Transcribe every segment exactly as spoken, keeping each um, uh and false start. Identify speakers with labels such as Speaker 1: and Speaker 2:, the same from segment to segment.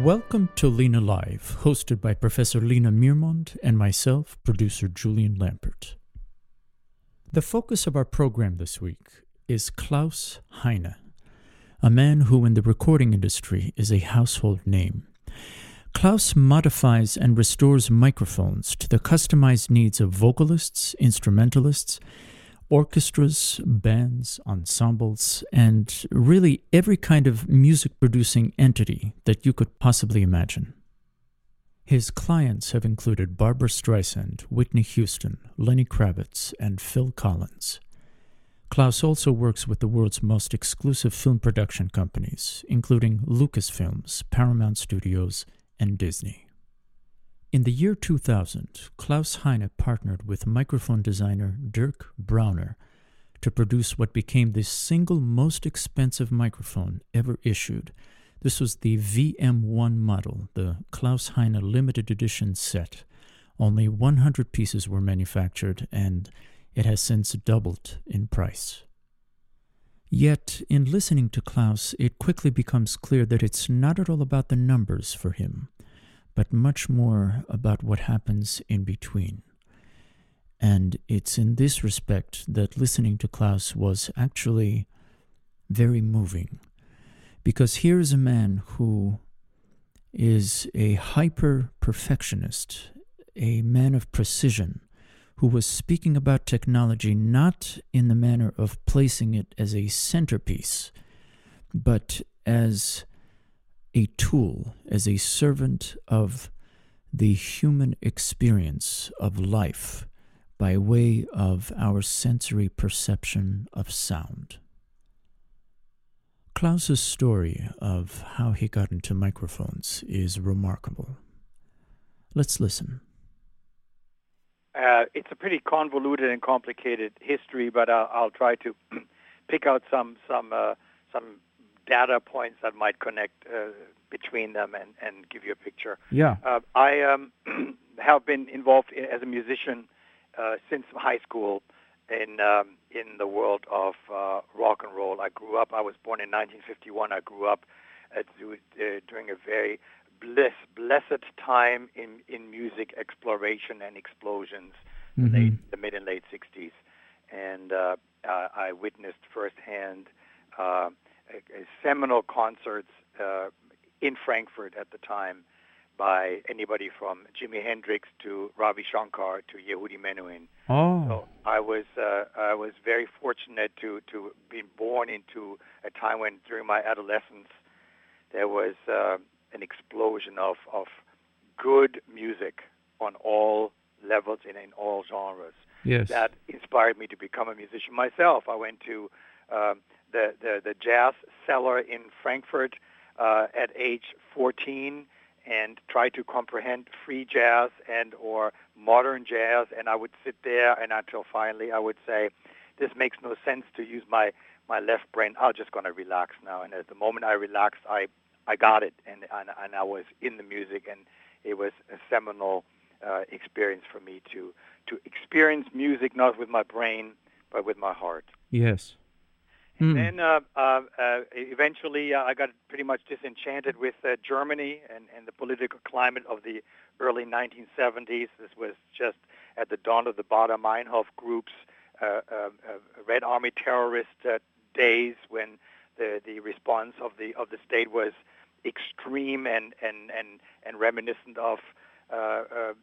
Speaker 1: Welcome to Lena Live, hosted by Professor Lena Meermond and myself, producer Julian Lampert. The focus of our program this week is Klaus Heine, a man who in the recording industry is a household name. Klaus modifies and restores microphones to the customized needs of vocalists, instrumentalists, orchestras, bands, ensembles, and really every kind of music-producing entity that you could possibly imagine. His clients have included Barbra Streisand, Whitney Houston, Lenny Kravitz, and Phil Collins. Klaus also works with the world's most exclusive film production companies, including Lucasfilms, Paramount Studios, and Disney. In the year two thousand, Klaus Heine partnered with microphone designer Dirk Brauner to produce what became the single most expensive microphone ever issued. This was the V M one model, the Klaus Heine limited edition set. Only one hundred pieces were manufactured, and it has since doubled in price. Yet, in listening to Klaus, it quickly becomes clear that it's not at all about the numbers for him, but much more about what happens in between. And it's in this respect that listening to Klaus was actually very moving, because here is a man who is a hyper-perfectionist, a man of precision, who was speaking about technology not in the manner of placing it as a centerpiece, but as a tool, as a servant of the human experience of life by way of our sensory perception of sound. Klaus's story of how he got into microphones is remarkable. Let's listen.
Speaker 2: Uh, it's a pretty convoluted and complicated history, but I'll, I'll try to pick out some some uh, some data points that might connect uh, between them and, and give you a picture.
Speaker 1: Yeah.
Speaker 2: Uh, I um, have been involved in, as a musician uh, since high school in um, in the world of uh, rock and roll. I grew up. I was born in nineteen fifty-one. I grew up uh, during a very bliss, blessed time in, in music exploration and explosions, mm-hmm. late, the mid and late sixties. And uh, uh, I witnessed firsthand uh, a, a seminal concerts uh, in Frankfurt at the time by anybody from Jimi Hendrix to Ravi Shankar to Yehudi Menuhin.
Speaker 1: Oh.
Speaker 2: So I was uh, I was very fortunate to to be born into a time when during my adolescence there was uh, an explosion of, of good music on all levels and in all genres.
Speaker 1: Yes.
Speaker 2: That inspired me to become a musician myself. I went to um, the, the, the jazz cellar in Frankfurt uh, at age fourteen and tried to comprehend free jazz and or modern jazz, and I would sit there and until finally I would say, this makes no sense to use my, my left brain. I'm just going to relax now. And at the moment I relaxed, I I got it, and, and and I was in the music, and it was a seminal uh, experience for me to to experience music not with my brain but with my heart.
Speaker 1: Yes.
Speaker 2: And
Speaker 1: mm.
Speaker 2: then uh, uh, uh, eventually uh, I got pretty much disenchanted with uh, Germany and, and the political climate of the early nineteen seventies. This was just at the dawn of the Baader-Meinhof group's uh, uh, uh, Red Army terrorist uh, days when the the response of the of the state was extreme and and and, and reminiscent of uh, uh, um,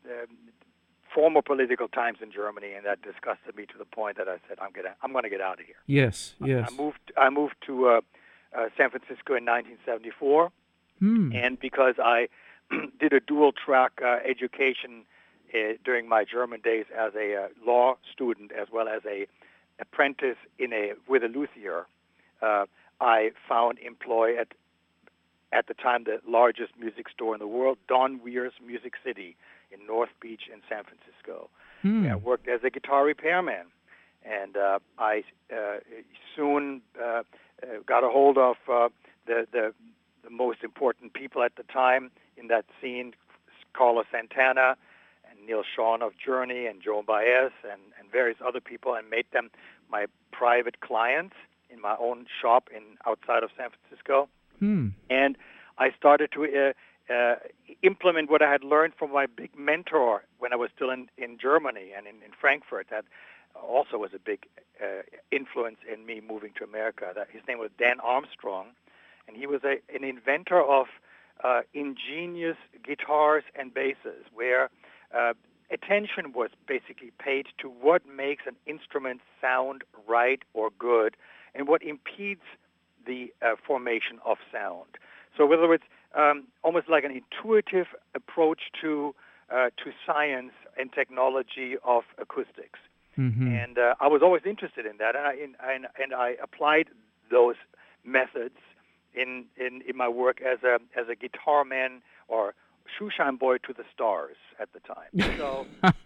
Speaker 2: former political times in Germany, and that disgusted me to the point that I said, I'm gonna I'm going to get out of here.
Speaker 1: Yes, yes.
Speaker 2: I moved I moved to uh, uh, San Francisco in nineteen seventy-four,
Speaker 1: hmm.
Speaker 2: and because I did a dual track uh, education uh, during my German days as a uh, law student as well as a apprentice in a with a luthier, uh, I found employ at at the time the largest music store in the world, Don Weir's Music City in North Beach in San Francisco.
Speaker 1: Hmm.
Speaker 2: I worked as a guitar repairman, and uh, I uh, soon uh, uh, got a hold of uh, the, the the most important people at the time in that scene, Carlos Santana and Neil Sean of Journey and Joan Baez and, and various other people, and made them my private clients in my own shop in outside of San Francisco.
Speaker 1: Hmm.
Speaker 2: And I started to uh, uh, implement what I had learned from my big mentor when I was still in, in Germany and in, in Frankfurt. That also was a big uh, influence in me moving to America. That his name was Dan Armstrong, and he was a, an inventor of uh, ingenious guitars and basses, where uh, attention was basically paid to what makes an instrument sound right or good, and what impedes the uh, formation of sound. So whether it's um, almost like an intuitive approach to uh, to science and technology of acoustics.
Speaker 1: Mm-hmm.
Speaker 2: And uh, I was always interested in that, and I in, and, and I applied those methods in, in, in my work as a as a guitar man or shoeshine boy to the stars at the time. So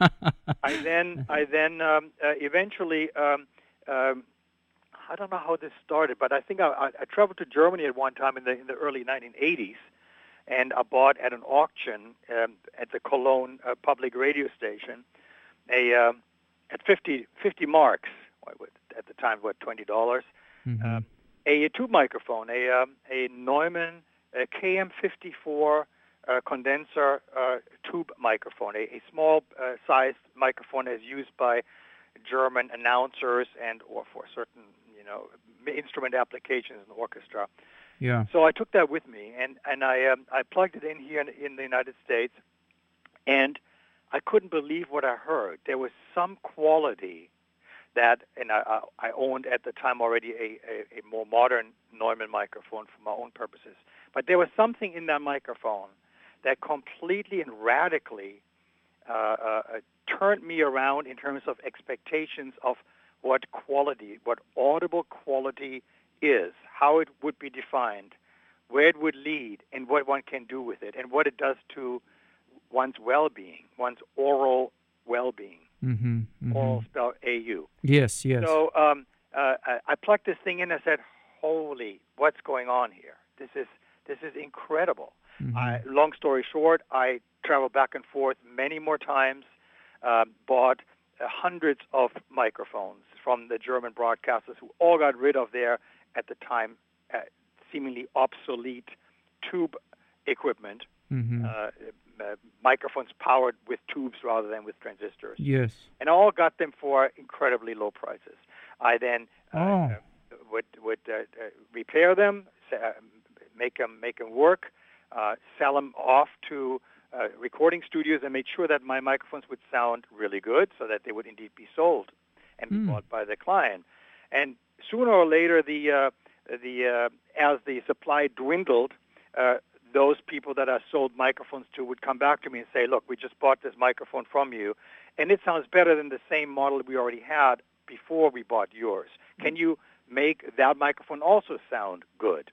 Speaker 2: I then I then um, uh, eventually um, um, I don't know how this started, but I think I, I, I traveled to Germany at one time in the in the early nineteen eighties, and I bought at an auction um, at the Cologne uh, public radio station a um, at fifty, fifty marks, at the time, what, twenty dollars,
Speaker 1: mm-hmm.
Speaker 2: um, a, a tube microphone, a, um, a Neumann a K M fifty-four uh, condenser uh, tube microphone, a, a small uh, sized microphone as used by German announcers and or for certain, you know, instrument applications in the orchestra.
Speaker 1: Yeah.
Speaker 2: So I took that with me, and, and I, um, I plugged it in here in, in the United States, and I couldn't believe what I heard. There was some quality that, and I, I owned at the time already a, a, a more modern Neumann microphone for my own purposes. But there was something in that microphone that completely and radically uh, uh, turned me around in terms of expectations of what quality, what audible quality is, how it would be defined, where it would lead, and what one can do with it, and what it does to one's well-being, one's oral well-being.
Speaker 1: Mm-hmm, mm-hmm.
Speaker 2: Oral spelled A U.
Speaker 1: Yes, yes.
Speaker 2: So um, uh, I, I plugged this thing in and said, holy, what's going on here? This is this is incredible.
Speaker 1: Mm-hmm.
Speaker 2: I, long story short, I traveled back and forth many more times, uh, bought uh, hundreds of microphones from the German broadcasters who all got rid of their, at the time, uh, seemingly obsolete tube equipment.
Speaker 1: Mm-hmm.
Speaker 2: Uh, uh, microphones powered with tubes rather than with transistors.
Speaker 1: Yes.
Speaker 2: And I all got them for incredibly low prices. I then uh,
Speaker 1: oh.
Speaker 2: uh, would would uh, uh, repair them, uh, make them make them work, uh, sell them off to uh, recording studios, and made sure that my microphones would sound really good, so that they would indeed be sold and be
Speaker 1: mm.
Speaker 2: bought by the client. And sooner or later, the uh, the uh, as the supply dwindled. Uh, those people that I sold microphones to would come back to me and say, look, we just bought this microphone from you, and it sounds better than the same model we already had before we bought yours. Can you make that microphone also sound good?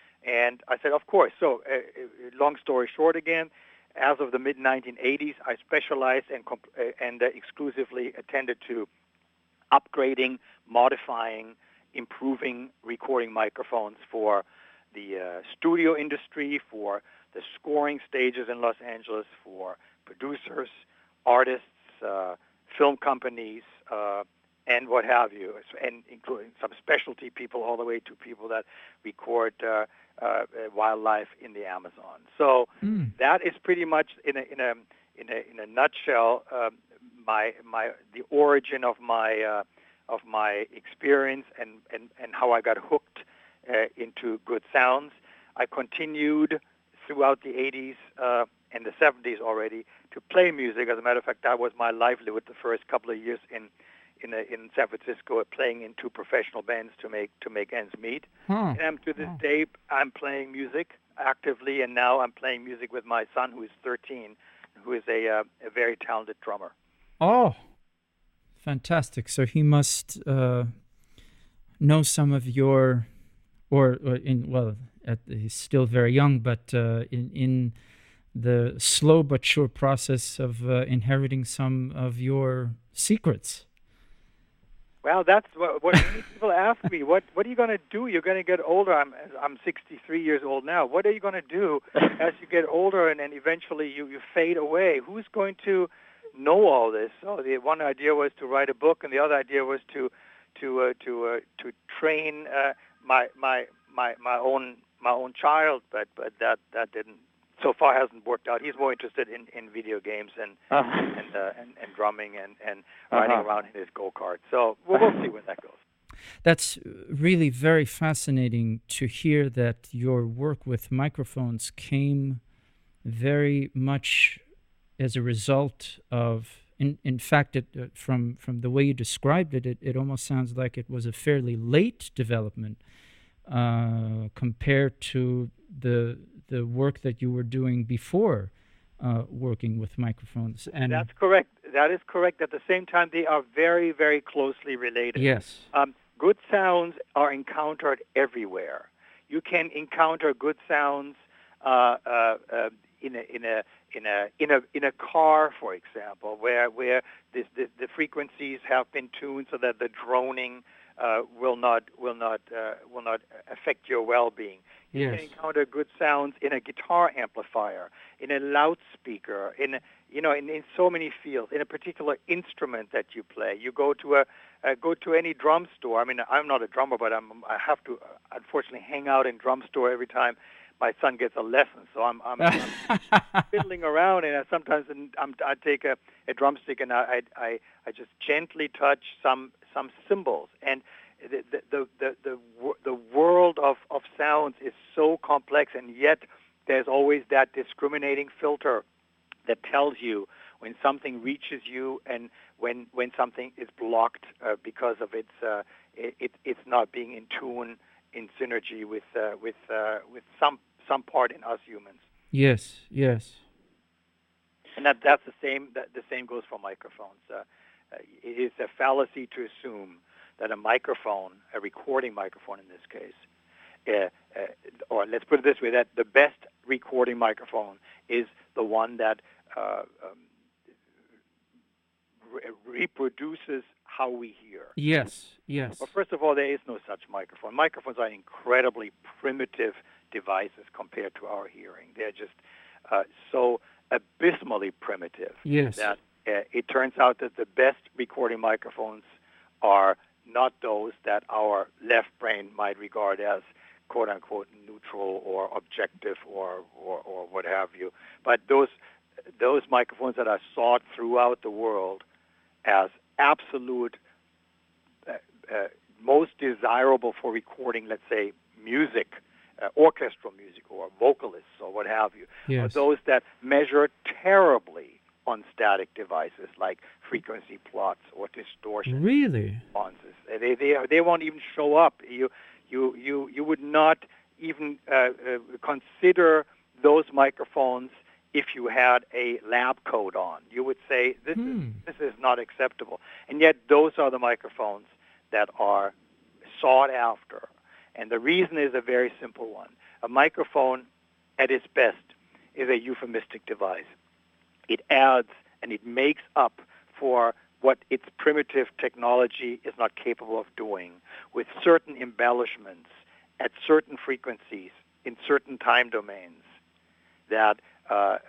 Speaker 2: And I said, of course. So uh, long story short again, as of the mid nineteen eighties, I specialized and, comp- uh, and uh, exclusively attended to upgrading, modifying, improving recording microphones for the uh, studio industry, for the scoring stages in Los Angeles, for producers, artists, uh, film companies, uh, and what have you, and including some specialty people all the way to people that record uh, uh, wildlife in the Amazon. So
Speaker 1: mm.
Speaker 2: that is pretty much, in a in a in a, in a nutshell, um, my my the origin of my uh, of my experience and, and, and how I got hooked Uh, into good sounds. I continued throughout the eighties uh, and the seventies already to play music. As a matter of fact, that was my livelihood the first couple of years in in, a, in San Francisco, playing in two professional bands to make to make ends meet.
Speaker 1: Huh.
Speaker 2: And I'm, to this
Speaker 1: oh.
Speaker 2: day, I'm playing music actively, and now I'm playing music with my son, who is thirteen, who is a, uh, a very talented drummer.
Speaker 1: Oh, fantastic! So he must uh, know some of your. Or, or in well, at, he's still very young, but uh, in in the slow but sure process of uh, inheriting some of your secrets.
Speaker 2: Well, that's what, what many people ask me. What What are you going to do? You're going to get older. I'm I'm sixty-three years old now. What are you going to do as you get older and then eventually you, you fade away? Who's going to know all this? So the one idea was to write a book, and the other idea was to to uh, to uh, to train. Uh, My, my my my own my own child, but but that that didn't so far hasn't worked out. He's more interested in, in video games and
Speaker 3: Uh-huh.
Speaker 2: and, uh, and and drumming and and
Speaker 3: Uh-huh.
Speaker 2: riding around in his go kart. So we'll, we'll see where that goes.
Speaker 1: That's really very fascinating to hear that your work with microphones came very much as a result of, in, in fact, it, uh, from, from the way you described it, it, it almost sounds like it was a fairly late development uh, compared to the, the work that you were doing before uh, working with microphones. And
Speaker 2: That's correct. That is correct. At the same time, they are very, very closely related.
Speaker 1: yes.
Speaker 2: Um, good sounds are encountered everywhere. You can encounter good sounds uh, uh, uh, in a in a in a in a in a car, for example, where where this, the the frequencies have been tuned so that the droning uh, will not will not uh, will not affect your well-being. You
Speaker 1: Yes.
Speaker 2: can encounter good sounds in a guitar amplifier, in a loudspeaker, in you know in, in so many fields, in a particular instrument that you play. You go to a uh, go to any drum store. I mean, I'm not a drummer, but I'm I have to uh, unfortunately hang out in drum store every time my son gets a lesson. So I'm I'm, I'm fiddling around, and I sometimes I'm, I take a, a drumstick and I, I I just gently touch some some cymbals, and the the the the, the, the world of, of sounds is so complex, and yet there's always that discriminating filter that tells you when something reaches you and when when something is blocked uh, because of its uh, it, it it's not being in tune, in synergy with uh, with uh, with some some part in us humans.
Speaker 1: Yes, yes.
Speaker 2: And that that's the same that the same goes for microphones. Uh, uh, it is a fallacy to assume that a microphone, a recording microphone in this case, uh, uh, or let's put it this way, that the best recording microphone is the one that uh, um, re- reproduces how we hear.
Speaker 1: Yes, yes.
Speaker 2: Well, first of all, there is no such microphone. Microphones are incredibly primitive devices compared to our hearing. They're just uh, so abysmally primitive
Speaker 1: Yes.
Speaker 2: that uh, it turns out that the best recording microphones are not those that our left brain might regard as quote-unquote neutral or objective or, or, or what have you. But those those microphones that are sought throughout the world as absolute uh, uh, most desirable for recording, let's say, music, uh, orchestral music or vocalists or what have you,
Speaker 1: Yes.
Speaker 2: are those that measure terribly on static devices like frequency plots or distortion
Speaker 1: Really?
Speaker 2: responses. They they they won't even show up. You you you you would not even uh, uh, consider those microphones if you had a lab coat on. You would say this
Speaker 1: Hmm.
Speaker 2: is this is not acceptable. And yet those are the microphones that are sought after. And the reason is a very simple one. A microphone at its best is a euphemistic device. It adds and it makes up for what its primitive technology is not capable of doing with certain embellishments at certain frequencies in certain time domains that uh,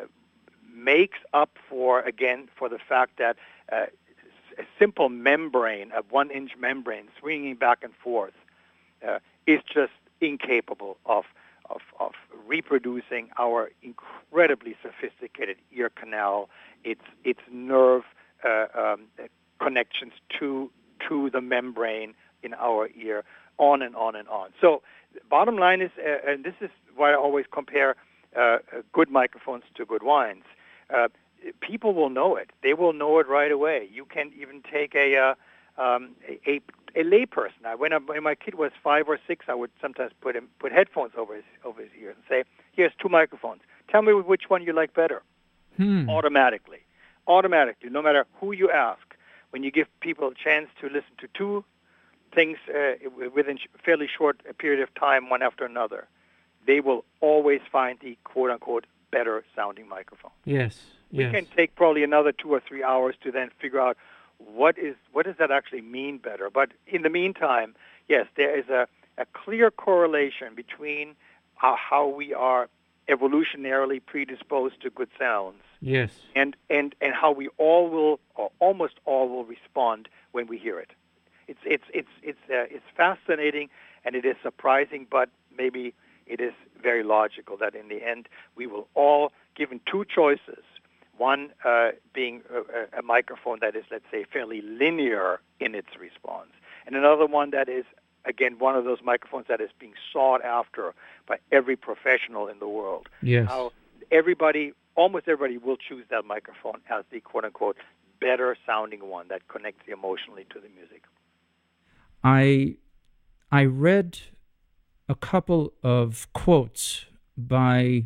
Speaker 2: makes up for, again, for the fact that uh, a simple membrane, a one-inch membrane swinging back and forth uh, is just incapable of Of, of reproducing our incredibly sophisticated ear canal, its its nerve uh, um, connections to to the membrane in our ear, on and on and on. So, bottom line is, uh, and this is why I always compare uh, good microphones to good wines. Uh, people will know it; they will know it right away. You can even take a uh, um, a, a a layperson. I, when, I, when my kid was five or six, I would sometimes put him put headphones over his over his ears and say, "Here's two microphones. Tell me which one you like better."
Speaker 1: Hmm.
Speaker 2: Automatically, automatically, no matter who you ask, when you give people a chance to listen to two things uh, within a fairly short period of time, one after another, they will always find the quote-unquote better sounding microphone.
Speaker 1: Yes.
Speaker 2: We
Speaker 1: Yes.
Speaker 2: can take probably another two or three hours to then figure out what is what does that actually mean better. But in the meantime, yes, there is a, a clear correlation between uh, how we are evolutionarily predisposed to good sounds
Speaker 1: Yes.
Speaker 2: and, and, and how we all will, or almost all will respond when we hear it. It's it's it's it's uh, it's fascinating and it is surprising, but maybe it is very logical that in the end we will all, given two choices, one uh, being a, a microphone that is, let's say, fairly linear in its response, and another one that is, again, one of those microphones that is being sought after by every professional in the world.
Speaker 1: Yes.
Speaker 2: How everybody, almost everybody, will choose that microphone as the quote-unquote better sounding one that connects emotionally to the music.
Speaker 1: I I read a couple of quotes by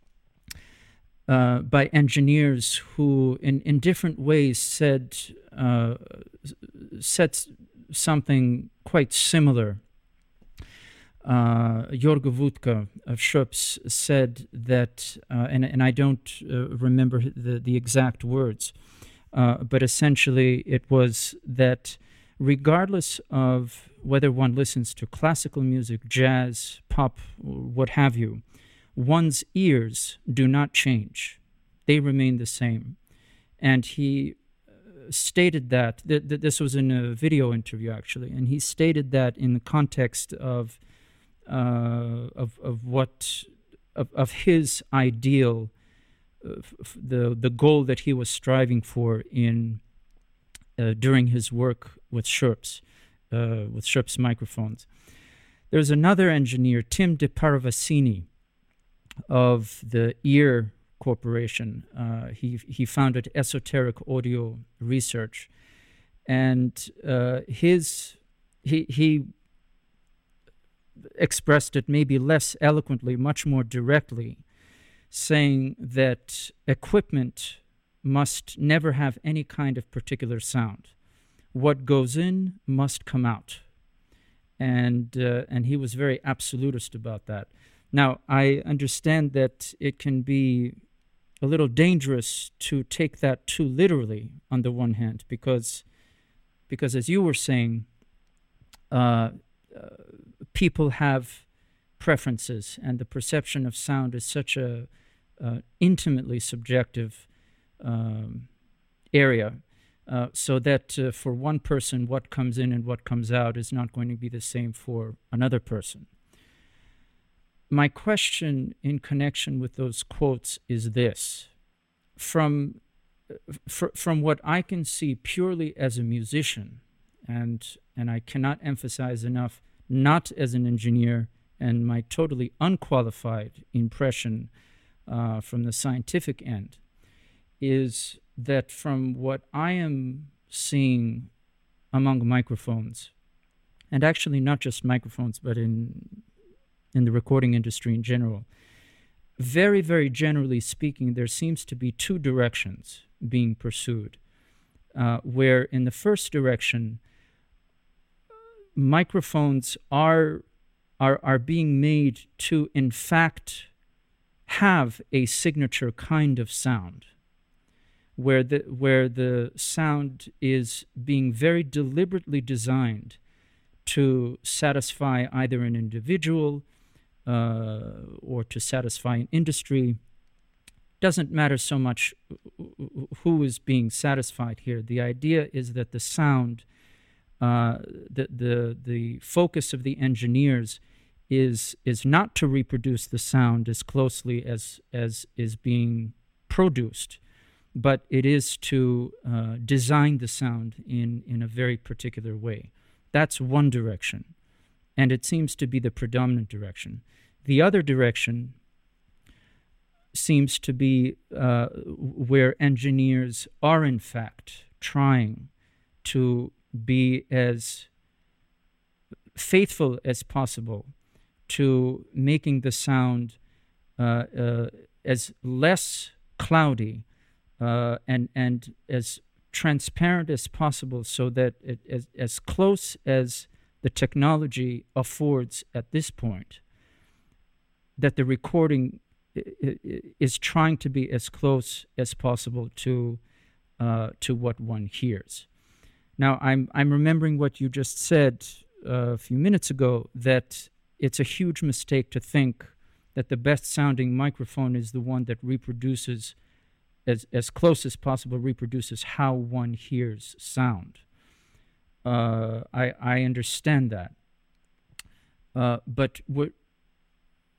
Speaker 1: uh, by engineers who, in, in different ways, said uh, said something quite similar. Uh, Jorge Wutka of Schoeps said that, uh, and and I don't uh, remember the the exact words, uh, but essentially it was that regardless of whether one listens to classical music, jazz, pop, what have you, one's ears do not change. They remain the same. And he stated that, th- th- this was in a video interview actually, and he stated that in the context of uh, of, of what, of, of his ideal, uh, f- the, the goal that he was striving for in uh, during his work with Schoeps. Uh, with Schoeps microphones. There's another engineer, Tim De Paravicini, of the Ear Corporation. Uh, he he founded Esoteric Audio Research, and uh, his he he expressed it maybe less eloquently, much more directly, saying that equipment must never have any kind of particular sound. What goes in must come out. And uh, and he was very absolutist about that. Now, I understand that it can be a little dangerous to take that too literally on the one hand, because, because as you were saying, uh, uh, people have preferences, and the perception of sound is such a uh, intimately subjective um, area. Uh, so that uh, for one person, what comes in and what comes out is not going to be the same for another person. My question in connection with those quotes is this. From, f- from what I can see purely as a musician, and, and I cannot emphasize enough, not as an engineer, and my totally unqualified impression uh, from the scientific end, is that from what I am seeing among microphones, and actually not just microphones, but in in the recording industry in general, very, very generally speaking, there seems to be two directions being pursued, uh, where in the first direction, microphones are, are, are being made to, in fact, have a signature kind of sound, where the where the sound is being very deliberately designed to satisfy either an individual uh, or to satisfy an industry. Doesn't matter so much who is being satisfied here. The idea is that the sound, uh, the the the focus of the engineers is is not to reproduce the sound as closely as as is being produced, but it is to uh, design the sound in, in a very particular way. That's one direction, and it seems to be the predominant direction. The other direction seems to be uh, where engineers are, in fact, trying to be as faithful as possible to making the sound uh, uh, as less cloudy Uh, and and as transparent as possible, so that it, as, as close as the technology affords at this point, that the recording is trying to be as close as possible to uh, to what one hears. Now, I'm I'm remembering what you just said uh, a few minutes ago, that it's a huge mistake to think that the best sounding microphone is the one that reproduces As, as close as possible, reproduces how one hears sound. Uh, I, I understand that. Uh, but what,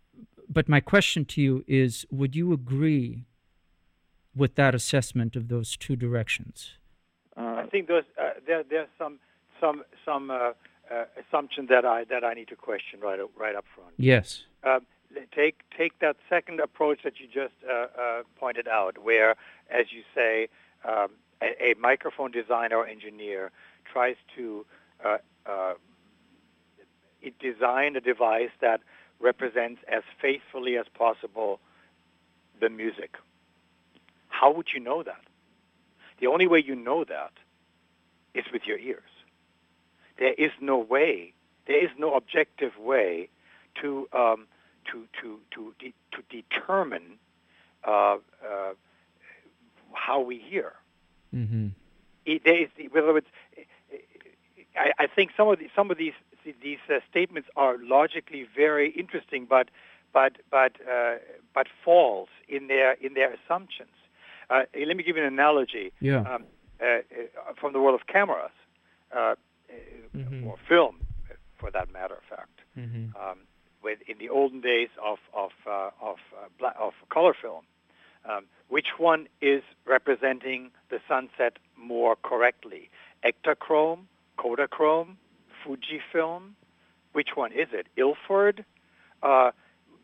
Speaker 1: but my question to you is, would you agree with that assessment of those two directions?
Speaker 2: Uh, I think those uh, there there's some some some uh, uh, assumption that I that I need to question right right up front.
Speaker 1: Yes.
Speaker 2: Uh, take take that second approach that you just uh, uh, pointed out, where, as you say, um, a, a microphone designer or engineer tries to uh, uh, design a device that represents as faithfully as possible the music. How would you know that? The only way you know that is with your ears. There is no way, there is no objective way to um, to to to de- to determine uh, uh, how we hear.
Speaker 1: Mm-hmm.
Speaker 2: It, there is, whether it's, I, I think some of the, some of these these uh, statements are logically very interesting, but but but uh, but false in their in their assumptions. Uh, let me give you an analogy.
Speaker 1: Yeah.
Speaker 2: Um, uh, uh, from the world of cameras, uh,
Speaker 1: mm-hmm.
Speaker 2: or film, for that matter of fact.
Speaker 1: Mm-hmm.
Speaker 2: Um, with in the olden days of of uh, of uh, black, of color film, um, which one is representing the sunset more correctly? Ektachrome, Kodachrome, Fujifilm? Which one is it? Ilford? Uh,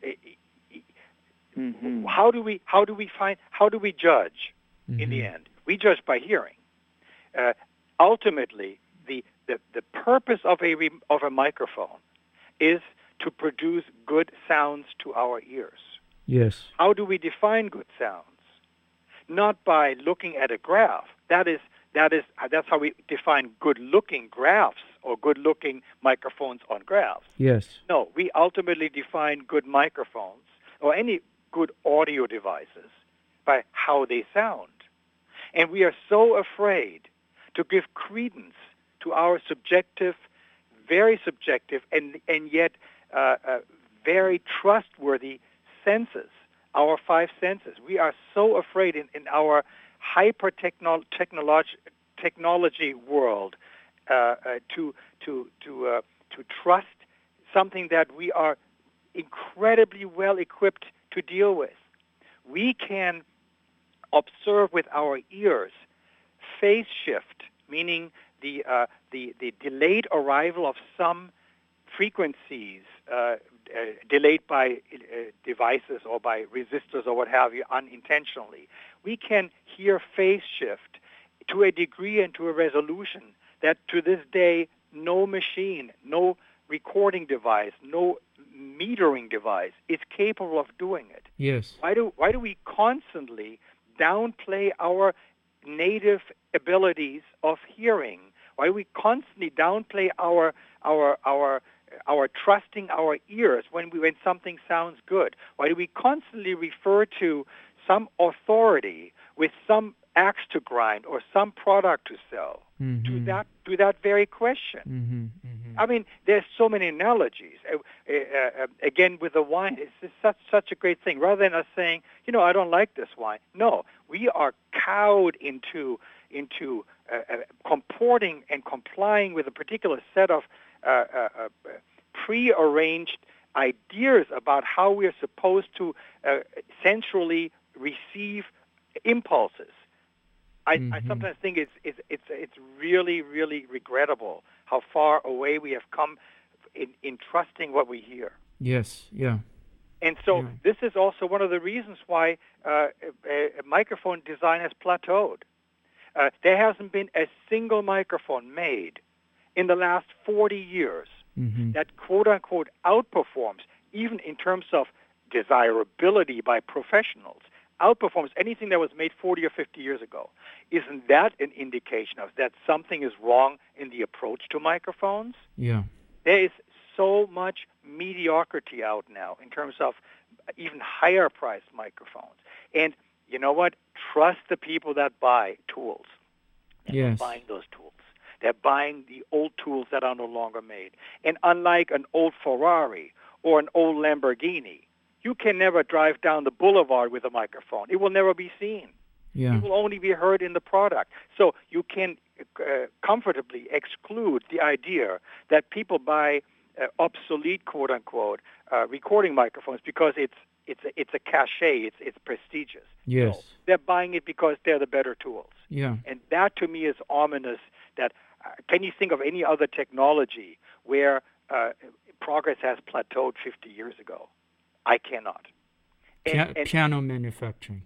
Speaker 3: Mm-hmm.
Speaker 2: How do we how do we find how do we judge
Speaker 1: mm-hmm.
Speaker 2: in the end? We judge by hearing. Uh, ultimately, the, the, the purpose of a re, of a microphone is to produce good sounds to our ears.
Speaker 1: Yes.
Speaker 2: How do we define good sounds? Not by looking at a graph. That is that is that's how we define good-looking graphs or good-looking microphones on graphs.
Speaker 1: Yes.
Speaker 2: No, we ultimately define good microphones or any good audio devices by how they sound. And we are so afraid to give credence to our subjective, very subjective, and, and yet uh, uh, very trustworthy senses, our five senses. We are so afraid in, in our hyper-technology technology world uh, uh, to, to, to, uh, to trust something that we are incredibly well equipped to deal with. We can observe with our ears phase shift, meaning the uh, the the delayed arrival of some frequencies uh, uh, delayed by uh, devices or by resistors or what have you unintentionally. We can hear phase shift to a degree and to a resolution that to this day no machine, no recording device, no metering device is capable of doing it.
Speaker 1: Yes.
Speaker 2: Why do why do we constantly downplay our native abilities of hearing? Why do we constantly downplay our our our our trusting our ears when we when something sounds good? Why do we constantly refer to some authority with some axe to grind or some product to sell?
Speaker 1: Mm-hmm.
Speaker 2: To that to that very question.
Speaker 1: Mm-hmm. Mm-hmm.
Speaker 2: I mean, there's so many analogies. Uh, uh, uh, again, with the wine, it's just such such a great thing. Rather than us saying, you know, I don't like this wine. No, we are cowed into into uh, uh, comporting and complying with a particular set of uh, uh, uh, pre-arranged ideas about how we are supposed to uh, sensually receive impulses. I,
Speaker 1: mm-hmm.
Speaker 2: I sometimes think it's, it's it's it's really, really regrettable how far away we have come in, in trusting what we hear.
Speaker 1: Yes, yeah.
Speaker 2: And so
Speaker 1: yeah.
Speaker 2: this is also one of the reasons why uh, a, a microphone design has plateaued. Uh, there hasn't been a single microphone made in the last forty years
Speaker 1: mm-hmm.
Speaker 2: that quote-unquote outperforms, even in terms of desirability by professionals, outperforms anything that was made forty or fifty years ago. Isn't that an indication of that something is wrong in the approach to microphones?
Speaker 1: Yeah.
Speaker 2: There is so much mediocrity out now in terms of even higher priced microphones. And you know what? Trust the people that buy tools. They're
Speaker 1: yes.
Speaker 2: not buying those tools. They're buying the old tools that are no longer made. And unlike an old Ferrari or an old Lamborghini, you can never drive down the boulevard with a microphone. It will never be seen.
Speaker 1: Yeah.
Speaker 2: It will only be heard in the product. So you can uh, comfortably exclude the idea that people buy uh, obsolete, quote unquote, uh, recording microphones because it's it's a, it's a cachet, it's it's prestigious.
Speaker 1: Yes.
Speaker 2: No, they're buying it because they're the better tools.
Speaker 1: Yeah.
Speaker 2: And that to me is ominous. That uh, can you think of any other technology where uh, progress has plateaued fifty years ago? I cannot. And,
Speaker 1: Pia-
Speaker 2: and,
Speaker 1: piano manufacturing.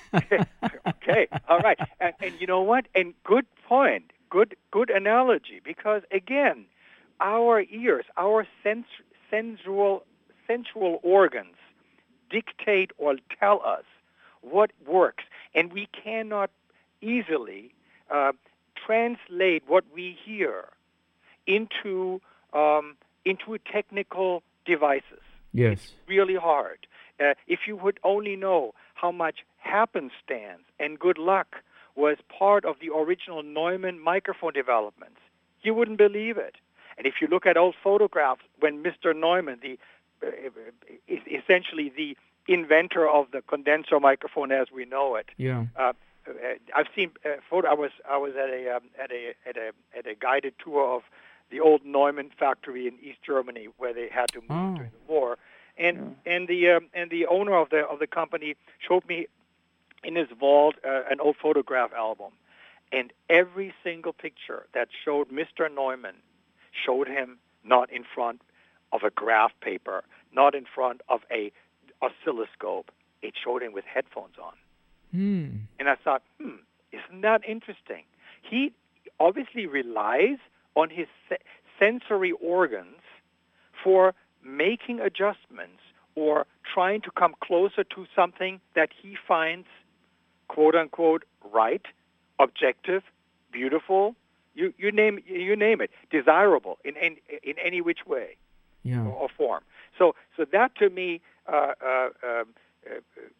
Speaker 2: okay, all right, and, and you know what? And good point, good good analogy. Because again, our ears, our sens- sensual sensual organs, dictate or tell us what works, and we cannot easily uh, translate what we hear into um, into technical devices.
Speaker 1: Yes.
Speaker 2: It's really hard. Uh, if you would only know how much happenstance and good luck was part of the original Neumann microphone developments, you wouldn't believe it. And if you look at old photographs, when Mister Neumann, the uh, essentially the inventor of the condenser microphone as we know it,
Speaker 1: Yeah.
Speaker 2: uh, I've seen uh, photo. I was I was at a um, at a at a at a guided tour of the old Neumann factory in East Germany where they had to move
Speaker 1: Oh.
Speaker 2: during the war, and
Speaker 1: Yeah.
Speaker 2: and the um, and the owner of the of the company showed me in his vault uh, an old photograph album, and every single picture that showed Mister Neumann showed him not in front of a graph paper, not in front of a oscilloscope. It showed him with headphones on.
Speaker 1: Hmm.
Speaker 2: And I thought, hmm, isn't that interesting? He obviously relies on his se- sensory organs for making adjustments or trying to come closer to something that he finds, quote unquote, right, objective, beautiful, you, you name you name it, desirable in in, in any which way
Speaker 1: Yeah.
Speaker 2: or, or form. So so that to me uh, uh, um, uh,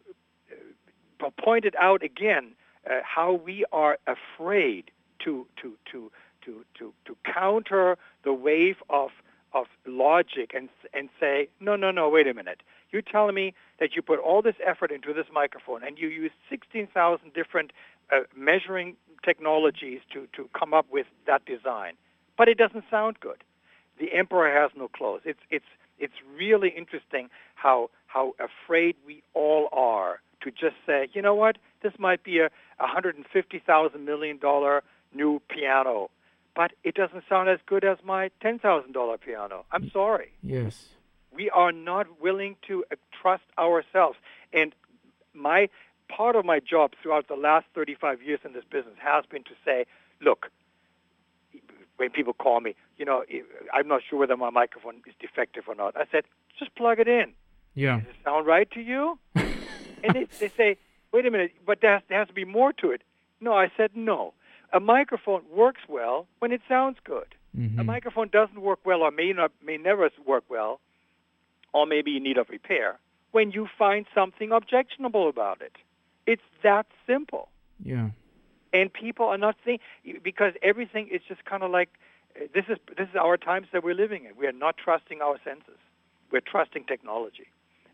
Speaker 2: uh, pointed out again uh, how we are afraid to to to to to to counter the wave of of logic and and say no no no wait a minute, you're telling me that you put all this effort into this microphone and you use sixteen thousand different uh, measuring technologies to to come up with that design, but it doesn't sound good. The emperor has no clothes. It's it's it's really interesting how how afraid we all are to just say, you know what, this might be a one hundred fifty thousand million dollar new piano, but it doesn't sound as good as my ten thousand dollar piano. I'm sorry.
Speaker 1: Yes.
Speaker 2: We are not willing to uh, trust ourselves. And my part of my job throughout the last thirty-five years in this business has been to say, look, when people call me, you know, I'm not sure whether my microphone is defective or not. I said, just plug it in.
Speaker 1: Yeah.
Speaker 2: Does it sound right to you? And they, they say, wait a minute, but there has, there has to be more to it. No, I said no. A microphone works well when it sounds good.
Speaker 1: Mm-hmm.
Speaker 2: A microphone doesn't work well or may not may never work well, or maybe in need of repair, when you find something objectionable about it. It's that simple.
Speaker 1: Yeah.
Speaker 2: And people are not thinking, because everything is just kind of like, uh, this is this is our times that we're living in. We are not trusting our senses. We're trusting technology.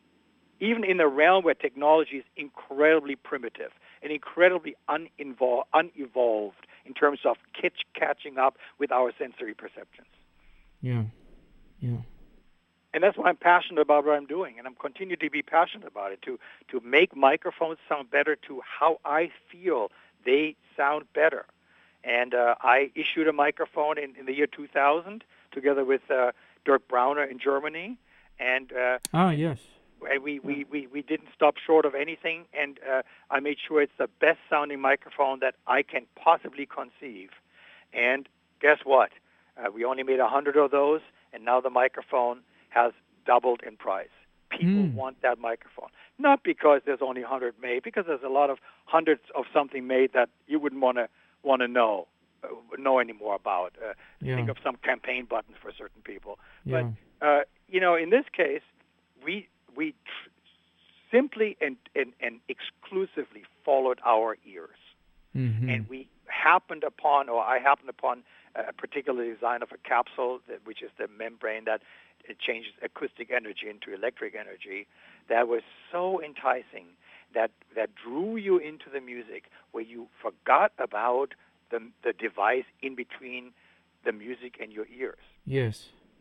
Speaker 2: Even in a realm where technology is incredibly primitive and incredibly uninvolved, unevolved in terms of catch, catching up with our sensory perceptions.
Speaker 1: Yeah. Yeah.
Speaker 2: And that's why I'm passionate about what I'm doing, and I'm continuing to be passionate about it, to, to make microphones sound better to how I feel they sound better. And uh, I issued a microphone in, in the year two thousand together with uh, Dirk Brauner in Germany. And uh,
Speaker 1: Ah, yes.
Speaker 2: and we, we, we, we didn't stop short of anything, and uh, I made sure it's the best-sounding microphone that I can possibly conceive. And guess what? Uh, we only made one hundred of those, and now the microphone has doubled in price. People
Speaker 1: Mm.
Speaker 2: want that microphone. Not because there's only one hundred made, because there's a lot of hundreds of something made that you wouldn't want to want to know uh, know any more about. Uh,
Speaker 1: Yeah.
Speaker 2: Think of some campaign buttons for certain people.
Speaker 1: Yeah.
Speaker 2: But uh, you know, in this case, we we tr- simply and, and, and exclusively followed our ears,
Speaker 1: Mm-hmm.
Speaker 2: and we happened upon, or I happened upon, a particular design of a capsule, that, which is the membrane that it changes acoustic energy into electric energy, that was so enticing, that that drew you into the music, where you forgot about the the device in between the music and your ears.
Speaker 1: Yes.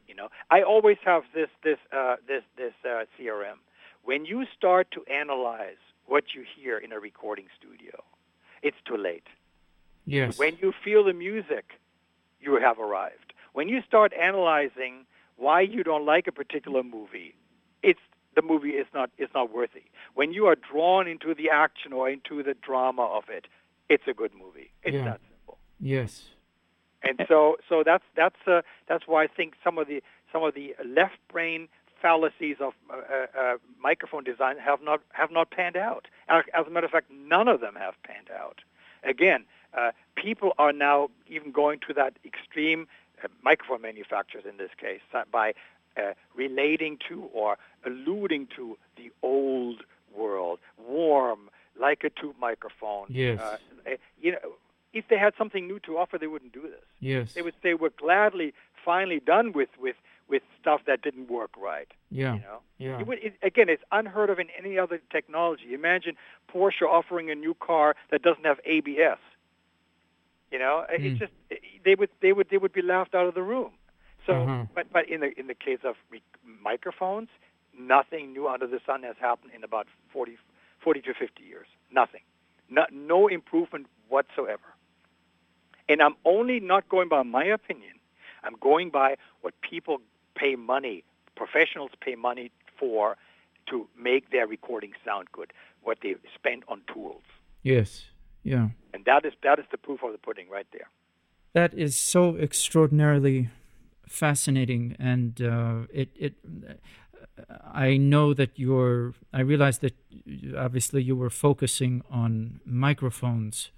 Speaker 2: You know, I always have this this uh, this this uh, C R M. When you start to analyze what you hear in a recording studio, it's too late.
Speaker 1: Yes.
Speaker 2: When you feel the music, you have arrived. When you start analyzing why you don't like a particular movie, it's the movie is not is not worthy. When you are drawn into the action or into the drama of it, it's a good movie. It's
Speaker 1: Yeah.
Speaker 2: that simple.
Speaker 1: Yes.
Speaker 2: And so so that's that's uh, that's why I think some of the some of the left brain fallacies of uh, uh, microphone design have not have not panned out. As a matter of fact, none of them have panned out. Again, uh, people are now even going to that extreme, uh, microphone manufacturers in this case, uh, by uh, relating to or alluding to the old world, warm, like a tube microphone.
Speaker 1: Yes.
Speaker 2: Uh, you know, if they had something new to offer, they wouldn't do this.
Speaker 1: Yes.
Speaker 2: They would say we're gladly finally done with, with, with stuff that didn't work right.
Speaker 1: Yeah.
Speaker 2: You know?
Speaker 1: Yeah.
Speaker 2: It would, it, again, it's unheard of in any other technology. Imagine Porsche offering a new car that doesn't have A B S. You know,
Speaker 1: Mm.
Speaker 2: it's just they would they would they would be laughed out of the room. So,
Speaker 1: Uh-huh.
Speaker 2: but but in the in the case of re- microphones, nothing new under the sun has happened in about forty, forty to fifty years. Nothing, no, no improvement whatsoever. And I'm only not going by my opinion. I'm going by what people pay money, professionals pay money for, to make their recording sound good. What they spend on tools.
Speaker 1: Yes. Yeah.
Speaker 2: And that is that is the proof of the pudding right there.
Speaker 1: That is so extraordinarily fascinating, and uh, it it. I know that you're. I realize that obviously you were focusing on microphones,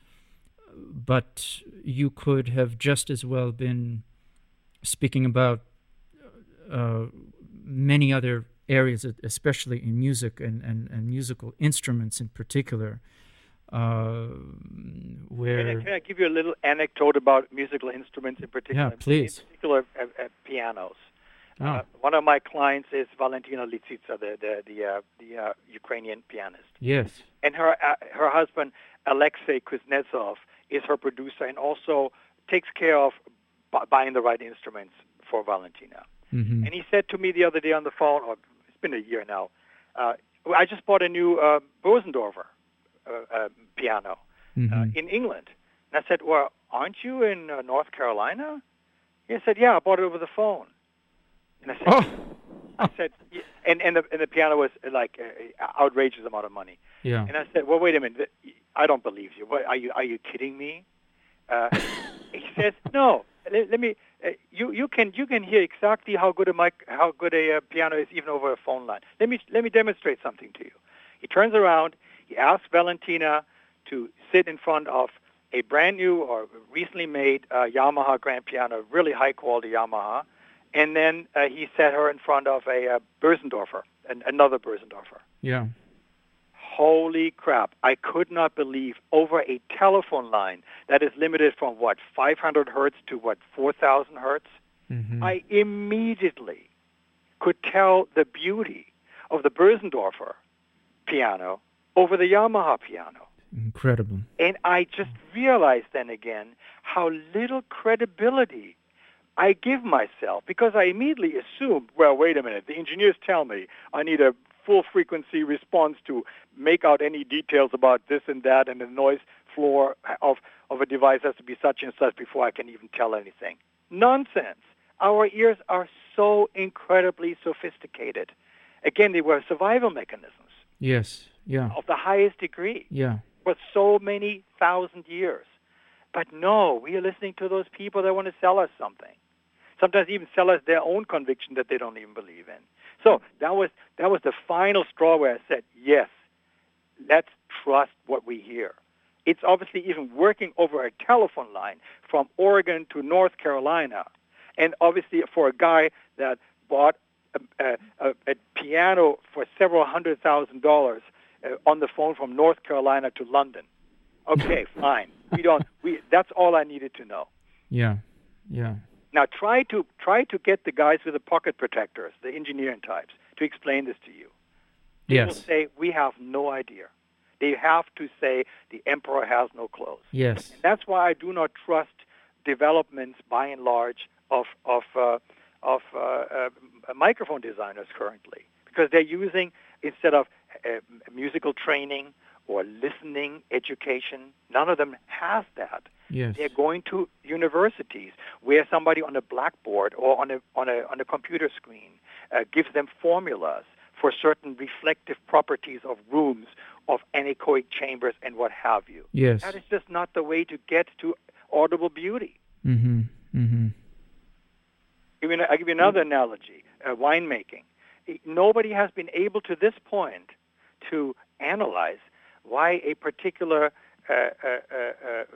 Speaker 1: but you could have just as well been speaking about uh, many other areas, especially in music and, and, and musical instruments in particular. Uh, where
Speaker 2: Can I, can I give you a little anecdote about musical instruments in particular?
Speaker 1: Yeah, please.
Speaker 2: In particular, uh, uh, pianos.
Speaker 1: Oh.
Speaker 2: Uh, one of my clients is Valentina Litsitsa, the the the, uh, the uh, Ukrainian pianist,
Speaker 1: Yes.
Speaker 2: and her uh, her husband Alexei Kuznetsov is her producer and also takes care of bu- buying the right instruments for Valentina.
Speaker 1: Mm-hmm.
Speaker 2: And he said to me the other day on the phone, or it's been a year now, uh, I just bought a new uh, Bosendorfer uh, uh, piano
Speaker 1: Mm-hmm.
Speaker 2: uh, in England. And I said, well, aren't you in uh, North Carolina? He said, yeah, I bought it over the phone. And I said,
Speaker 1: Oh.
Speaker 2: I said, yeah. and and the, and the piano was uh, like an outrageous amount of money.
Speaker 1: Yeah.
Speaker 2: And I said, well, wait a minute, I don't believe you. What, are you are you kidding me? Uh, he says, no. Let, let me. Uh, you you can you can hear exactly how good a mic how good a uh, piano is even over a phone line. Let me let me demonstrate something to you. He turns around. He asks Valentina to sit in front of a brand new or recently made uh, Yamaha grand piano, really high quality Yamaha, and then uh, he set her in front of a uh, Bösendorfer, an, another Bösendorfer.
Speaker 1: Yeah.
Speaker 2: Holy crap. I could not believe over a telephone line that is limited from, what, five hundred hertz to, what, four thousand hertz?
Speaker 1: Mm-hmm.
Speaker 2: I immediately could tell the beauty of the Bösendorfer piano over the Yamaha piano.
Speaker 1: Incredible.
Speaker 2: And I just realized then again how little credibility I give myself, because I immediately assumed, well, wait a minute, the engineers tell me I need a full frequency response to make out any details about this and that, and the noise floor of, of a device has to be such and such before I can even tell anything. Nonsense. Our ears are so incredibly sophisticated. Again, they were survival mechanisms
Speaker 1: Yes. Yeah.
Speaker 2: of the highest degree
Speaker 1: Yeah.
Speaker 2: for so many thousand years. But no, we are listening to those people that want to sell us something. Sometimes even sell us their own conviction that they don't even believe in. So that was that was the final straw where I said, yes, let's trust what we hear. It's obviously even working over a telephone line from Oregon to North Carolina. And obviously for a guy that bought a, a, a piano for several hundred thousand dollars uh, on the phone from North Carolina to London. Okay, fine. We don't. We. That's all I needed to know.
Speaker 1: Yeah. Yeah.
Speaker 2: Now try to try to get the guys with the pocket protectors, the engineering types, to explain this to you. They
Speaker 1: Yes.
Speaker 2: will say we have no idea. They have to say the emperor has no clothes.
Speaker 1: Yes.
Speaker 2: And that's why I do not trust developments by and large of of uh, of uh, uh, microphone designers currently, because they're using, instead of uh, musical training or listening education, none of them has that.
Speaker 1: Yes.
Speaker 2: They're going to universities where somebody on a blackboard or on a on a on a computer screen uh, gives them formulas for certain reflective properties of rooms, of anechoic chambers, and what have you.
Speaker 1: Yes.
Speaker 2: That is just not the way to get to audible beauty.
Speaker 1: Mm-hmm. Mm-hmm.
Speaker 2: Give you, I'll give you another analogy, uh, winemaking. Nobody has been able to this point to analyze why a particular uh, uh, uh, uh,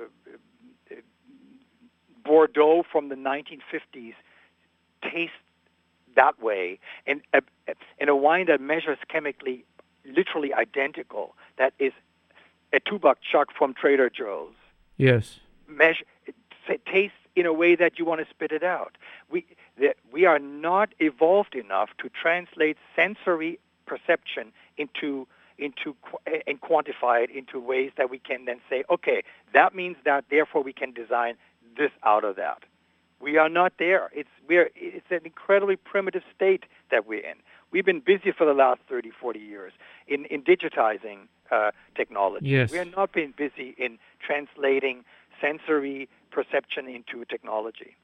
Speaker 2: Bordeaux from the nineteen fifties tastes that way, and a, and a wine that measures chemically literally identical, that is a two-buck chuck from Trader Joe's,
Speaker 1: Yes.
Speaker 2: measure, it tastes in a way that you want to spit it out. We the, we are not evolved enough to translate sensory perception into into and quantify it into ways that we can then say, okay, that means that, therefore we can design this out of that. We are not there. It's we're it's an incredibly primitive state that we're in. We've been busy for the last thirty, forty years in, in digitizing uh, technology.
Speaker 1: Yes.
Speaker 2: We have not been busy in translating sensory perception into technology.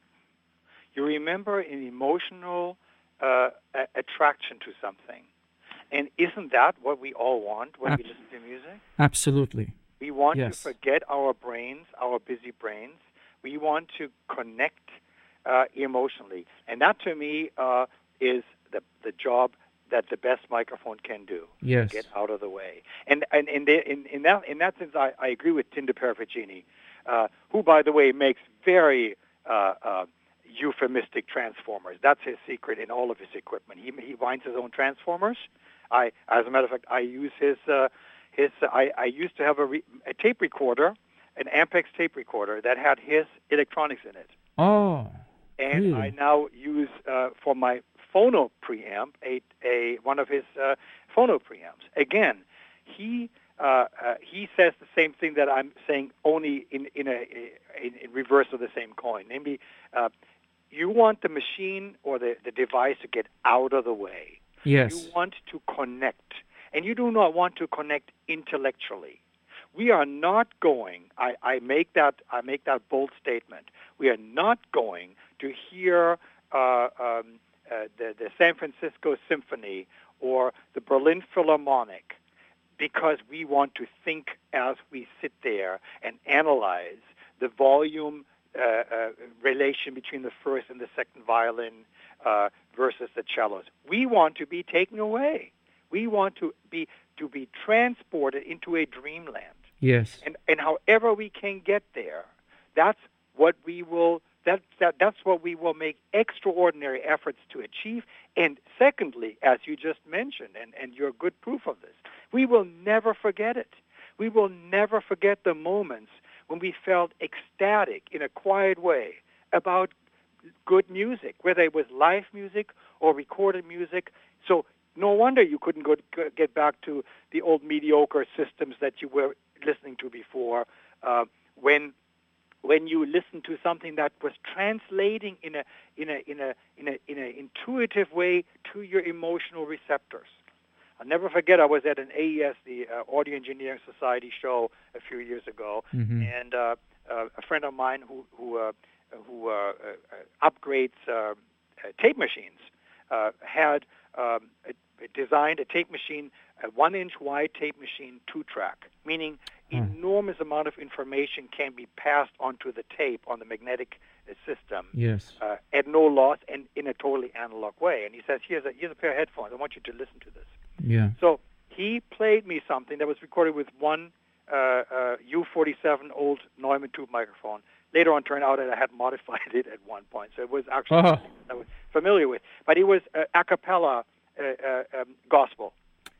Speaker 2: You remember an emotional uh, a- attraction to something. And isn't that what we all want when
Speaker 1: Ab-
Speaker 2: we listen to music?
Speaker 1: Absolutely.
Speaker 2: We want
Speaker 1: Yes.
Speaker 2: to forget our brains, our busy brains. We want to connect uh, emotionally. And that, to me, uh, is the the job that the best microphone can do.
Speaker 1: Yes.
Speaker 2: Get out of the way. And and in the, in, in that in that sense, I, I agree with Tinder Pervicini, uh, who, by the way, makes very uh, uh, euphemistic transformers. That's his secret in all of his equipment. He he winds his own transformers. I, as a matter of fact, I use his uh, his. Uh, I I used to have a, re, a tape recorder, an Ampex tape recorder that had his electronics in it.
Speaker 1: Oh.
Speaker 2: And
Speaker 1: really?
Speaker 2: I now use uh, for my phono preamp a a one of his uh, phono preamps. Again, he uh, uh, he says the same thing that I'm saying, only in in a in, in reverse of the same coin. Namely, uh, you want the machine or the, the device to get out of the way.
Speaker 1: Yes.
Speaker 2: You want to connect, and you do not want to connect intellectually. We are not going. I, I make that. I make that bold statement. We are not going to hear uh, um, uh, the the San Francisco Symphony or the Berlin Philharmonic because we want to think as we sit there and analyze the volume uh, uh, relation between the first and the second violin uh, versus the cellos. We want to be taken away. We want to be to be transported into a dreamland.
Speaker 1: Yes.
Speaker 2: And and however we can get there, that's what we will that, that that's what we will make extraordinary efforts to achieve. And secondly, as you just mentioned, and, and you're good proof of this, we will never forget it. We will never forget the moments when we felt ecstatic in a quiet way about good music, whether it was live music or recorded music. So no wonder you couldn't go, get back to the old mediocre systems that you were listening to before, uh, when when you listened to something that was translating in a in a in a in a in an intuitive way to your emotional receptors. I'll never forget. I was at an A E S, the uh, Audio Engineering Society show, a few years ago,
Speaker 1: mm-hmm.
Speaker 2: and uh, uh, a friend of mine who who uh, who uh, uh, upgrades uh, uh, tape machines uh, had um, a, a designed a tape machine, a one-inch wide tape machine, two-track, meaning
Speaker 1: Hmm.
Speaker 2: enormous amount of information can be passed onto the tape on the magnetic uh, system
Speaker 1: Yes.
Speaker 2: uh, at no loss and in a totally analog way. And he says, here's a, here's a pair of headphones. I want you to listen to this.
Speaker 1: Yeah.
Speaker 2: So he played me something that was recorded with one uh, uh, U forty-seven old Neumann tube microphone. Later on, turned out that I had modified it at one point, so it was actually
Speaker 1: Oh.
Speaker 2: something I was familiar with. But it was uh, a cappella uh, uh, um, gospel.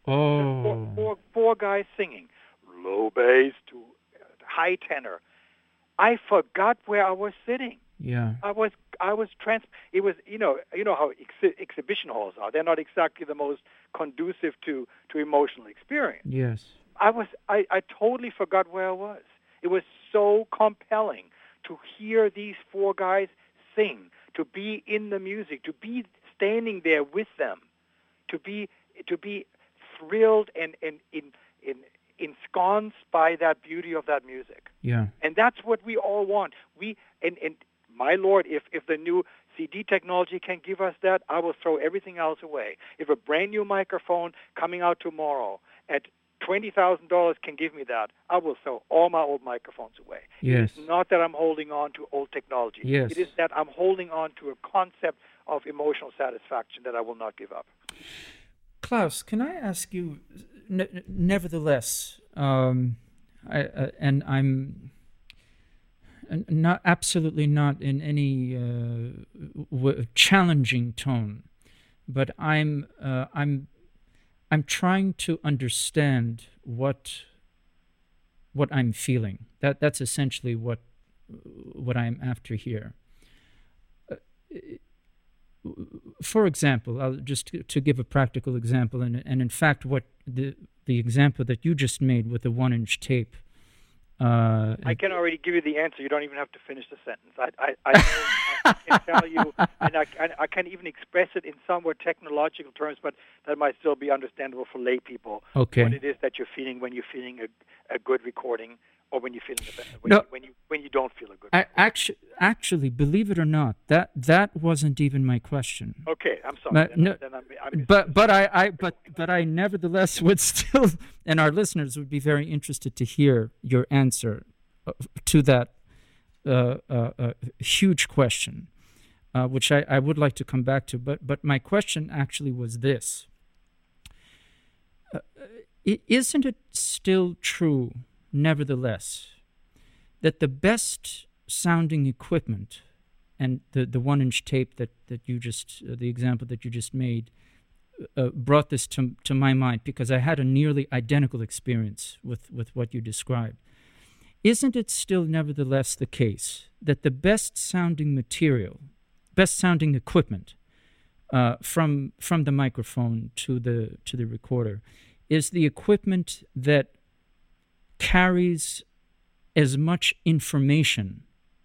Speaker 1: Oh.
Speaker 2: Four, four, four guys singing, low bass to high tenor. I forgot where I was sitting.
Speaker 1: Yeah.
Speaker 2: I was I was trans. It was you know you know how ex- exhibition halls are. They're not exactly the most conducive to, to emotional experience.
Speaker 1: Yes.
Speaker 2: I was I, I totally forgot where I was. It was so compelling to hear these four guys sing, to be in the music, to be standing there with them, to be to be thrilled and, and in, in, ensconced by that beauty of that music.
Speaker 1: Yeah.
Speaker 2: And that's what we all want. We and, and my Lord, if, if the new C D technology can give us that, I will throw everything else away. If a brand new microphone coming out tomorrow at twenty thousand dollars can give me that, I will throw all my old microphones away.
Speaker 1: Yes.
Speaker 2: It's not that I'm holding on to old technology.
Speaker 1: Yes.
Speaker 2: It is that I'm holding on to a concept of emotional satisfaction that I will not give up.
Speaker 1: Klaus, can I ask you, n- nevertheless, um, I, uh, and I'm not absolutely not in any uh, w- challenging tone, but I'm uh, I'm I'm trying to understand what what I'm feeling. That that's essentially what what I'm after here. Uh, for example, I'll just to give a practical example, and and in fact, what the the example that you just made with the one-inch tape. Uh,
Speaker 2: I can already give you the answer. You don't even have to finish the sentence. I, I, I, know, I can tell you, and I, I, I can even express it in somewhat technological terms, but that might still be understandable for lay people.
Speaker 1: Okay.
Speaker 2: What it is that you're feeling when you're feeling a, a good recording, or when you're feeling a bad, when,
Speaker 1: no,
Speaker 2: you, when you when you don't feel a good.
Speaker 1: I, actually, actually, believe it or not, that that wasn't even my question.
Speaker 2: Okay, I'm sorry.
Speaker 1: But,
Speaker 2: then,
Speaker 1: no,
Speaker 2: then I'm, I'm
Speaker 1: but but I, I but but I nevertheless would still, and our listeners would be very interested to hear your answer to that uh, uh, uh, huge question, uh, which I, I would like to come back to. But but my question actually was this: uh, isn't it still true, nevertheless, that the best sounding equipment, and the, the one-inch tape that, that you just, uh, the example that you just made, uh, brought this to, to my mind because I had a nearly identical experience with, with what you described. Isn't it still nevertheless the case that the best sounding material, best sounding equipment, uh, from from the microphone to the to the recorder, is the equipment that carries as much information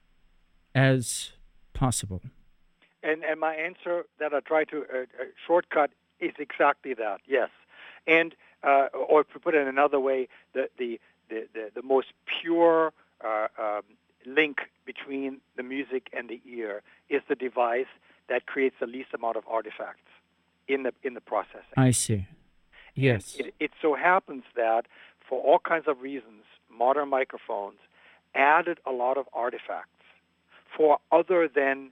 Speaker 1: as possible?
Speaker 2: And and my answer that I try to uh, uh, shortcut is exactly that. Yes, and uh, or to put it another way, the the the, the, the most pure uh, um, link between the music and the ear is the device that creates the least amount of artifacts in the in the processing.
Speaker 1: I see. Yes.
Speaker 2: It, it so happens that for all kinds of reasons, modern microphones added a lot of artifacts for other than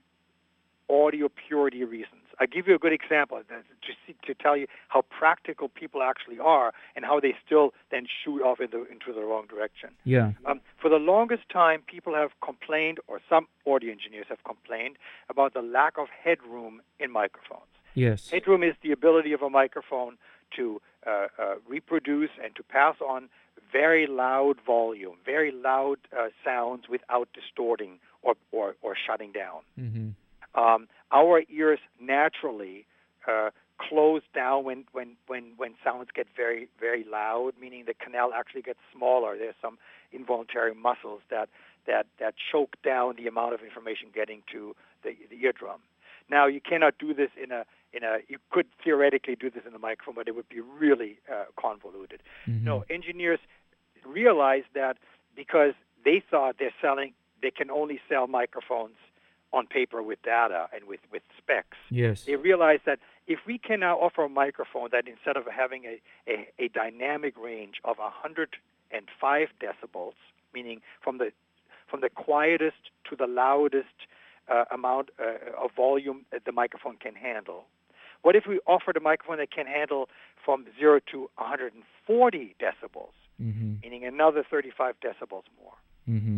Speaker 2: audio purity reasons. I give you a good example to, see, to tell you how practical people actually are and how they still then shoot off into, into the wrong direction.
Speaker 1: Yeah.
Speaker 2: Um, for the longest time, people have complained, or some audio engineers have complained, about the lack of headroom in microphones.
Speaker 1: Yes.
Speaker 2: Headroom is the ability of a microphone to uh, uh, reproduce and to pass on very loud volume, very loud uh, sounds without distorting or, or, or shutting down.
Speaker 1: Mm-hmm.
Speaker 2: Um, our ears naturally uh, close down when, when, when, when sounds get very, very loud, meaning the canal actually gets smaller. There's some involuntary muscles that, that, that choke down the amount of information getting to the, the eardrum. Now, you cannot do this in a, in a, you could theoretically do this in a microphone, but it would be really uh, convoluted.
Speaker 1: Mm-hmm.
Speaker 2: No, engineers realized that because they thought they're selling, they can only sell microphones on paper with data and with, with specs.
Speaker 1: Yes.
Speaker 2: They realized that if we can now offer a microphone that instead of having a, a, a dynamic range of one hundred five decibels, meaning from the from the quietest to the loudest uh, amount uh, of volume that the microphone can handle, what if we offered a microphone that can handle from zero to one hundred forty decibels,
Speaker 1: mm-hmm.
Speaker 2: meaning another thirty-five decibels more?
Speaker 1: Mm-hmm.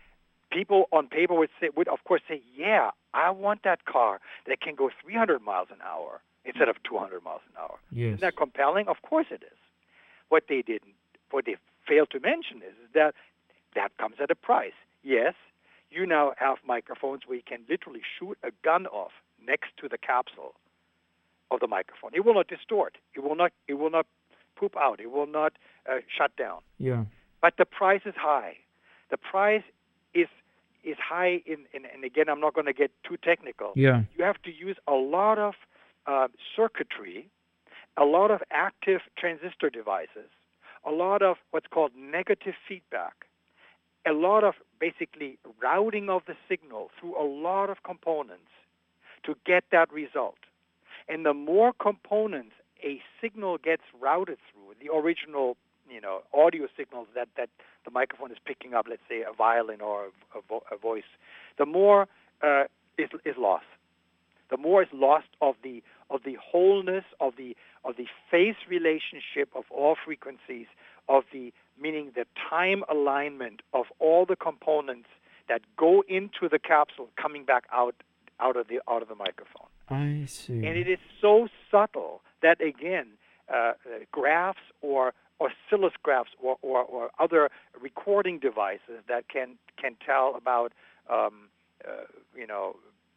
Speaker 2: People on paper would say, would of course say, yeah, I want that car that can go three hundred miles an hour instead of two hundred miles an hour.
Speaker 1: Yes.
Speaker 2: Isn't that compelling? Of course it is. What they didn't, what they failed to mention is, is that that comes at a price. Yes, you now have microphones where you can literally shoot a gun off next to the capsule of the microphone. It will not distort. It will not. It will not poop out. It will not uh, shut down.
Speaker 1: Yeah.
Speaker 2: But the price is high. The price is is high in, in and again, I'm not going to get too technical.
Speaker 1: Yeah.
Speaker 2: You have to use a lot of uh, circuitry, a lot of active transistor devices, a lot of what's called negative feedback, a lot of basically routing of the signal through a lot of components to get that result. And the more components a signal gets routed through, the original, you know, audio signals that, that the microphone is picking up, let's say a violin or a, a, vo- a voice, the more uh, is, is lost. The more is lost of the of the wholeness of the of the phase relationship of all frequencies, of the meaning the time alignment of all the components that go into the capsule coming back out out of the out of the microphone.
Speaker 1: I see.
Speaker 2: And it is so subtle that again, uh, uh, graphs or oscilloscops or, or, or other recording devices that can can tell about um, uh, you know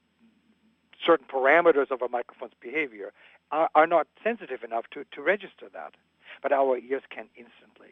Speaker 2: certain parameters of a microphone's behavior are, are not sensitive enough to, to register that, but our ears can instantly.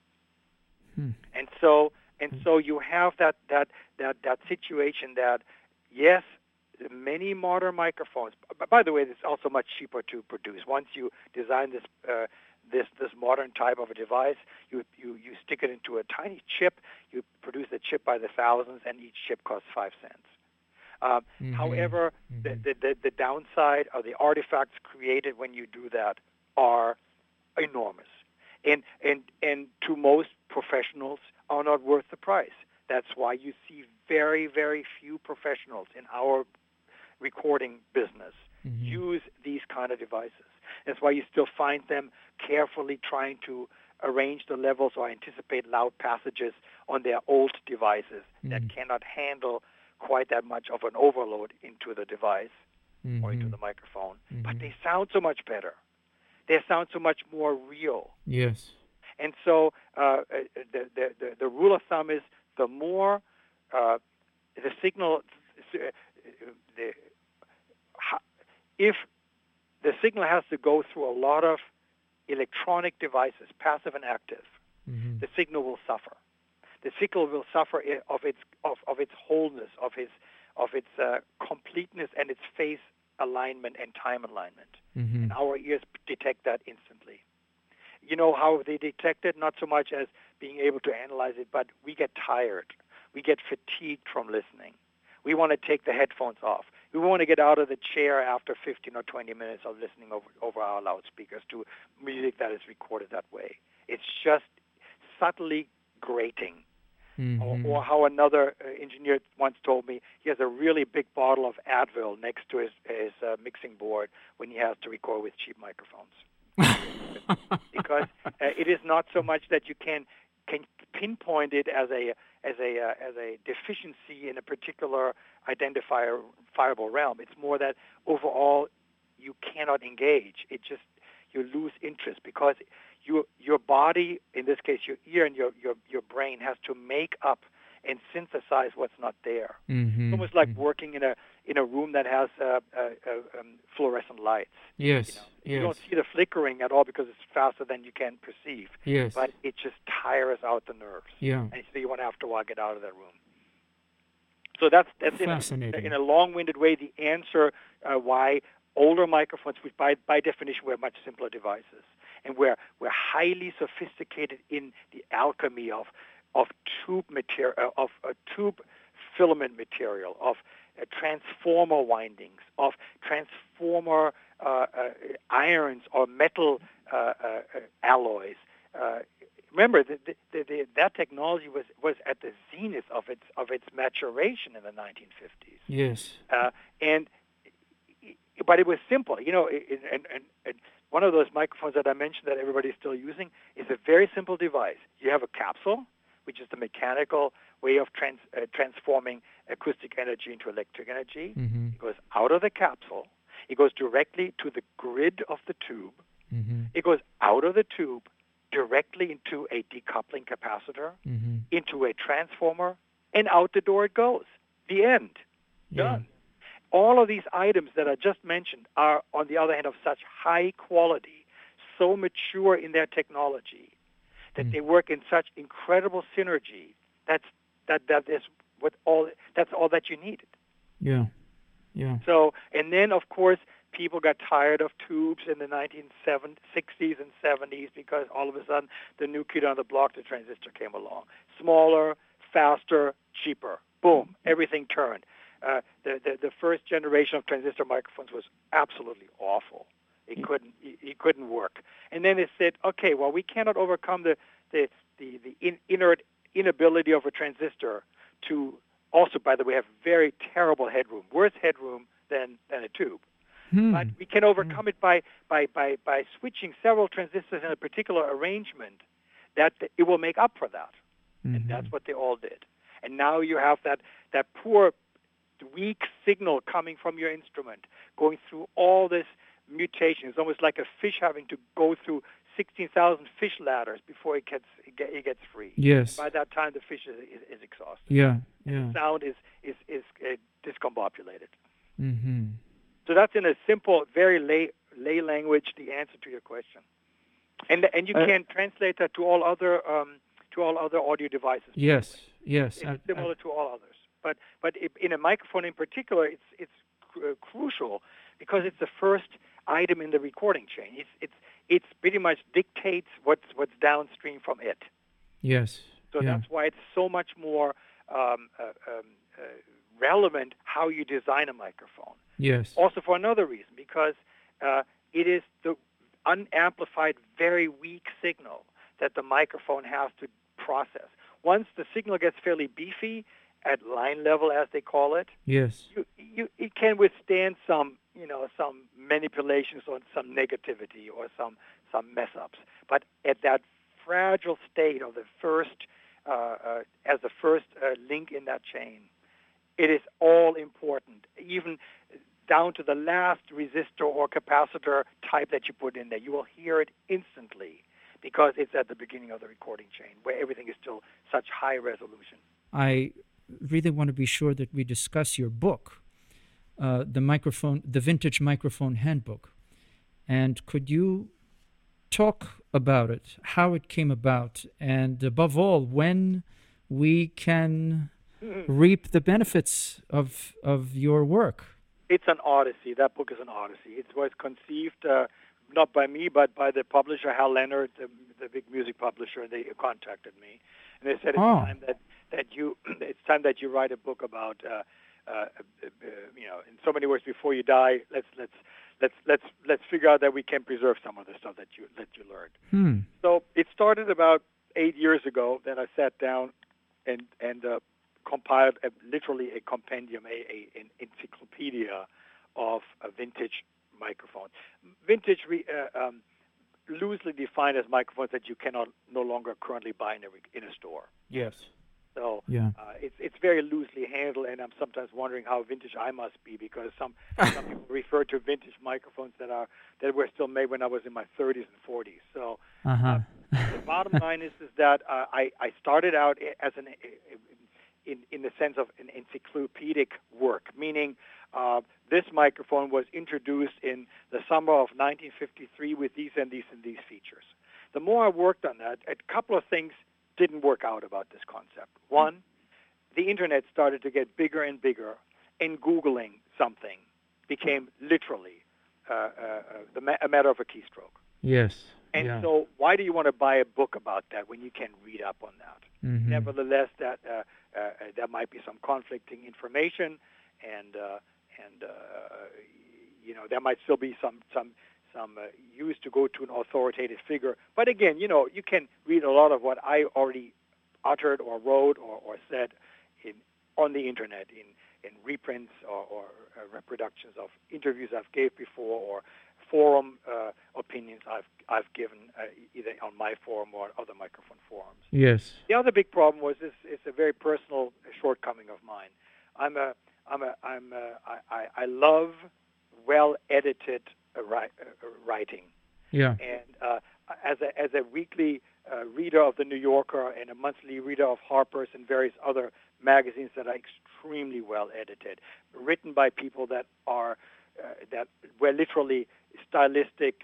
Speaker 1: Hmm.
Speaker 2: And so and so you have that that that that situation that yes, many modern microphones. By the way, it's also much cheaper to produce. Once you design this uh, this this modern type of a device, you, you you stick it into a tiny chip. You produce the chip by the thousands, and each chip costs five cents. Uh,
Speaker 1: Mm-hmm.
Speaker 2: However,
Speaker 1: Mm-hmm.
Speaker 2: the, the the downside or the artifacts created when you do that are enormous, and and and to most professionals are not worth the price. That's why you see very very few professionals in our recording business
Speaker 1: Mm-hmm.
Speaker 2: use these kind of devices. That's why you still find them carefully trying to arrange the levels or anticipate loud passages on their old devices
Speaker 1: Mm-hmm.
Speaker 2: that cannot handle quite that much of an overload into the device
Speaker 1: Mm-hmm.
Speaker 2: or into the microphone.
Speaker 1: Mm-hmm.
Speaker 2: But they sound so much better. They sound so much more real.
Speaker 1: Yes.
Speaker 2: And so uh, the, the, the, the rule of thumb is the more uh, the signal, uh, the, if the signal has to go through a lot of electronic devices, passive and active,
Speaker 1: Mm-hmm.
Speaker 2: the signal will suffer. The signal will suffer of its of, of its wholeness, of its of its uh, completeness, and its phase alignment and time alignment.
Speaker 1: Mm-hmm.
Speaker 2: And our ears detect that instantly. You know how they detect it? Not so much as being able to analyze it, but we get tired. We get fatigued from listening. We want to take the headphones off. We want to get out of the chair after fifteen or twenty minutes of listening over, over our loudspeakers to music that is recorded that way. It's just subtly grating.
Speaker 1: Mm-hmm.
Speaker 2: Or, or how another uh, engineer once told me, he has a really big bottle of Advil next to his, his uh, mixing board when he has to record with cheap microphones. Because uh, it is not so much that you can can pinpoint it as a as a uh, as a deficiency in a particular identifiable realm. It's more that overall you cannot engage. It just you lose interest because your your body, in this case your ear and your your, your brain, has to make up and synthesize what's not there.
Speaker 1: Mm-hmm.
Speaker 2: It's almost like
Speaker 1: Mm-hmm.
Speaker 2: working in a in a room that has uh, uh, uh, um, fluorescent lights.
Speaker 1: Yes.
Speaker 2: You know,
Speaker 1: Yes.
Speaker 2: you don't see the flickering at all because it's faster than you can perceive.
Speaker 1: Yes.
Speaker 2: But it just tires out the nerves.
Speaker 1: Yeah.
Speaker 2: And so you want to after a while get out of that room. So that's that's in a,
Speaker 1: Fascinating.
Speaker 2: in a long-winded way the answer uh, why older microphones, which by by definition were much simpler devices, and we're we're highly sophisticated in the alchemy of of tube material, of uh, tube filament material, of uh, transformer windings, of transformer uh, uh, irons or metal uh, uh, alloys. Uh, remember, the, the, the, that technology was, was at the zenith of its of its maturation in the nineteen fifties.
Speaker 1: Yes.
Speaker 2: Uh, and but it was simple, you know. And, and, and one of those microphones that I mentioned that everybody's still using is a very simple device. You have a capsule, which is the mechanical way of trans, uh, transforming acoustic energy into electric energy.
Speaker 1: Mm-hmm.
Speaker 2: It goes out of the capsule. It goes directly to the grid of the tube.
Speaker 1: Mm-hmm.
Speaker 2: It goes out of the tube directly into a decoupling capacitor,
Speaker 1: Mm-hmm.
Speaker 2: into a transformer, and out the door it goes. The end.
Speaker 1: Yeah.
Speaker 2: Done. All of these items that I just mentioned are, on the other hand, of such high quality, so mature in their technology, that
Speaker 1: Mm.
Speaker 2: they work in such incredible synergy. That's that that is what all that's all that you needed.
Speaker 1: Yeah. Yeah.
Speaker 2: So, and then of course people got tired of tubes in the nineteen sixties and seventies because all of a sudden the new kid on the block, the transistor, came along. Smaller, faster, cheaper. Boom, everything turned. Uh, the, the the first generation of transistor microphones was absolutely awful. It couldn't it, it couldn't work. And then it said, okay, well, we cannot overcome the the the, the in, inert inability of a transistor to also, by the way, have very terrible headroom, worse headroom than than a tube.
Speaker 1: Hmm.
Speaker 2: But we can overcome it by, by, by, by switching several transistors in a particular arrangement that it will make up for that. Mm-hmm. And that's what they all did. And now you have that, that poor, weak signal coming from your instrument going through all this mutation. It's almost like a fish having to go through sixteen thousand fish ladders before it gets it, get, it gets free.
Speaker 1: Yes.
Speaker 2: And by that time, the fish is, is, is exhausted.
Speaker 1: Yeah, yeah.
Speaker 2: And the sound is, is, is uh, discombobulated.
Speaker 1: Mm-hmm.
Speaker 2: So that's in a simple, very lay, lay language, the answer to your question, and and you uh, can translate that to all other um, to all other audio devices.
Speaker 1: Yes, yes,
Speaker 2: it's
Speaker 1: I,
Speaker 2: similar
Speaker 1: I,
Speaker 2: to all others. But but it, in a microphone in particular, it's it's cr- crucial because it's the first item in the recording chain. It's it's it's pretty much dictates what's what's downstream from it.
Speaker 1: Yes.
Speaker 2: So
Speaker 1: yeah.
Speaker 2: that's why it's so much more um, uh, um, uh, relevant how you design a microphone.
Speaker 1: Yes.
Speaker 2: Also for another reason, because uh, it is the unamplified, very weak signal that the microphone has to process. Once the signal gets fairly beefy, at line level, as they call it,
Speaker 1: yes,
Speaker 2: you, you, it can withstand some, you know, some manipulations or some negativity or some some mess ups. But at that fragile state of the first, uh, uh, as the first uh, link in that chain, it is all important, even down to the last resistor or capacitor type that you put in there. You will hear it instantly because it's at the beginning of the recording chain where everything is still such high resolution.
Speaker 1: I really want to be sure that we discuss your book, uh, the microphone, the Vintage Microphone Handbook. And could you talk about it, how it came about, and above all, when we can reap the benefits of of your work?
Speaker 2: It's an odyssey. That book is an odyssey. It was conceived uh, not by me, but by the publisher, Hal Leonard, the, the big music publisher. They contacted me, and they said it's
Speaker 1: oh.
Speaker 2: time that, that you it's time that you write a book about uh, uh, uh, you know, in so many words, before you die. Let's let's let's let's let's figure out that we can preserve some of the stuff that you that you learned.
Speaker 1: Hmm.
Speaker 2: So it started about eight years ago. Then I sat down and and uh, compiled a, literally a compendium, a, a an encyclopedia of a vintage microphones. Vintage, re, uh, um, loosely defined as microphones that you cannot no longer currently buy in a in a store.
Speaker 1: Yes.
Speaker 2: So
Speaker 1: yeah.
Speaker 2: uh, it's it's very loosely handled, and I'm sometimes wondering how vintage I must be because some some people refer to vintage microphones that are that were still made when I was in my thirties and forties. So
Speaker 1: uh-huh.
Speaker 2: uh, the bottom line is is that uh, I I started out as an in in the sense of an encyclopedic work, meaning uh, this microphone was introduced in the summer of nineteen fifty-three with these and these and these features. The more I worked on that, a couple of things didn't work out about this concept. One, the internet started to get bigger and bigger, and Googling something became literally uh, uh, the ma- a matter of a keystroke.
Speaker 1: Yes.
Speaker 2: And
Speaker 1: yeah.
Speaker 2: so why do you want to buy a book about that when you can read up on that?
Speaker 1: Mm-hmm.
Speaker 2: Nevertheless, that uh, uh, there might be some conflicting information, and uh, and uh, you know there might still be some some some uh, use to go to an authoritative figure. But again, you know, you can read a lot of what I already uttered or wrote or, or said in on the internet in in reprints or, or uh, reproductions of interviews I've gave before or forum uh, opinions I've I've given uh, either on my forum or other microphone forums.
Speaker 1: Yes.
Speaker 2: The other big problem was this: it's a very personal shortcoming of mine. I'm a I'm a I'm a, I, I love well edited uh, ri- uh, writing.
Speaker 1: Yeah.
Speaker 2: And uh, as a as a weekly uh, reader of the New Yorker and a monthly reader of Harper's and various other magazines that are extremely well edited, written by people that are uh, that were literally stylistic uh,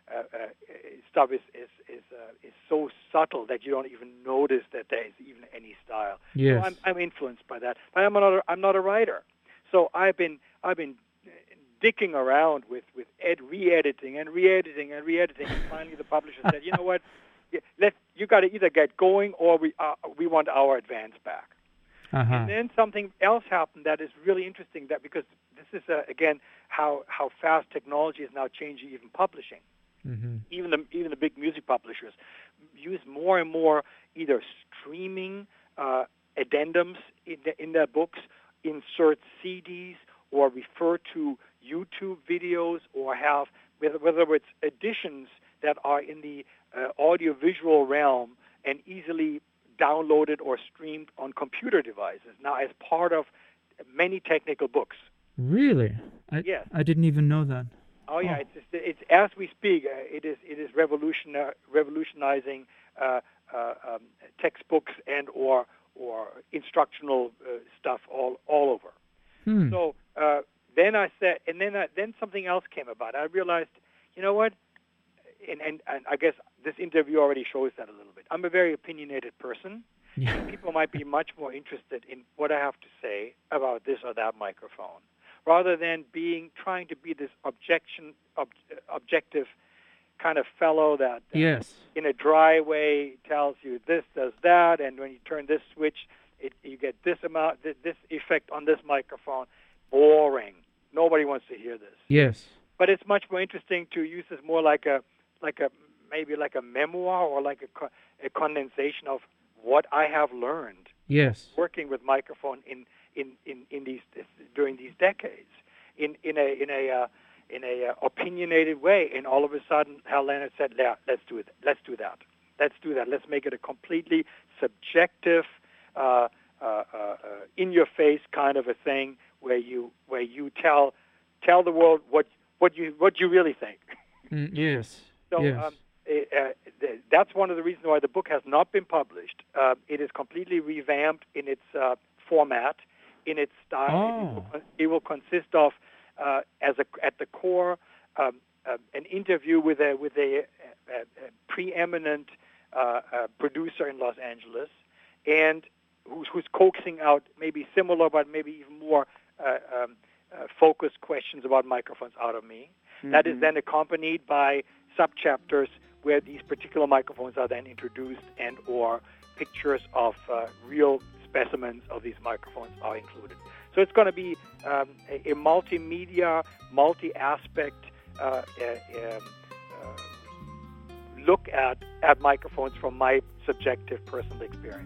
Speaker 2: uh, uh, stuff is is is, uh, is so subtle that you don't even notice that there is even any style.
Speaker 1: Yes.
Speaker 2: So I'm I'm influenced by that. But I'm not a, I'm not a writer. So I've been I've been dicking around with with ed re-editing and re-editing and re-editing, and finally the publisher said, you know what, let you got to either get going or we uh, we want our advance back.
Speaker 1: Uh-huh.
Speaker 2: And then something else happened that is really interesting. That because this is uh, again how how fast technology is now changing even publishing.
Speaker 1: Mm-hmm.
Speaker 2: Even the even the big music publishers use more and more either streaming uh, addendums in, the, in their books, insert C Ds, or refer to YouTube videos, or have whether, whether it's editions that are in the uh, audiovisual realm and easily downloaded or streamed on computer devices now as part of many technical books.
Speaker 1: Really? I,
Speaker 2: yes.
Speaker 1: I didn't even know that.
Speaker 2: Oh yeah,
Speaker 1: Oh.
Speaker 2: it's just, it's as we speak. Uh, it is it is revolution revolutionizing uh, uh, um, textbooks and or or instructional uh, stuff all all over.
Speaker 1: Hmm.
Speaker 2: So uh, then I said, and then I, then something else came about. I realized, you know what, and, and and I guess this interview already shows that a little bit. I'm a very opinionated person.
Speaker 1: Yeah.
Speaker 2: People might be much more interested in what I have to say about this or that microphone, rather than being trying to be this objection ob, objective kind of fellow that, that
Speaker 1: Yes.
Speaker 2: in a dry way tells you this does that, and when you turn this switch, it, you get this amount, this effect on this microphone. Boring. Nobody wants to hear this.
Speaker 1: Yes.
Speaker 2: But it's much more interesting to use this more like a like a maybe like a memoir or like a, co- a condensation of what I have learned
Speaker 1: Yes.
Speaker 2: working with microphone in in, in, in these during these decades in in a in a uh, in a uh, opinionated way. And all of a sudden, Hal Leonard said, "Yeah, let's do it. Let's do that. Let's do that. Let's make it a completely subjective, uh, uh, uh, in-your-face kind of a thing where you where you tell tell the world what what you what you really think."
Speaker 1: Mm, yes.
Speaker 2: So
Speaker 1: yes.
Speaker 2: um, uh, th- that's one of the reasons why the book has not been published. Uh, it is completely revamped in its uh, format, in its style.
Speaker 1: Oh.
Speaker 2: It, will, it will consist of, uh, as a, at the core, um, uh, an interview with a with a, a, a preeminent uh, uh, producer in Los Angeles, and who's, who's coaxing out maybe similar but maybe even more uh, um, uh, focused questions about microphones out of me. Mm-hmm. That is then accompanied by subchapters where these particular microphones are then introduced, and or pictures of uh, real specimens of these microphones are included. So it's going to be um, a, a multimedia, multi-aspect uh, uh, um, uh, look at, at microphones from my subjective personal experience.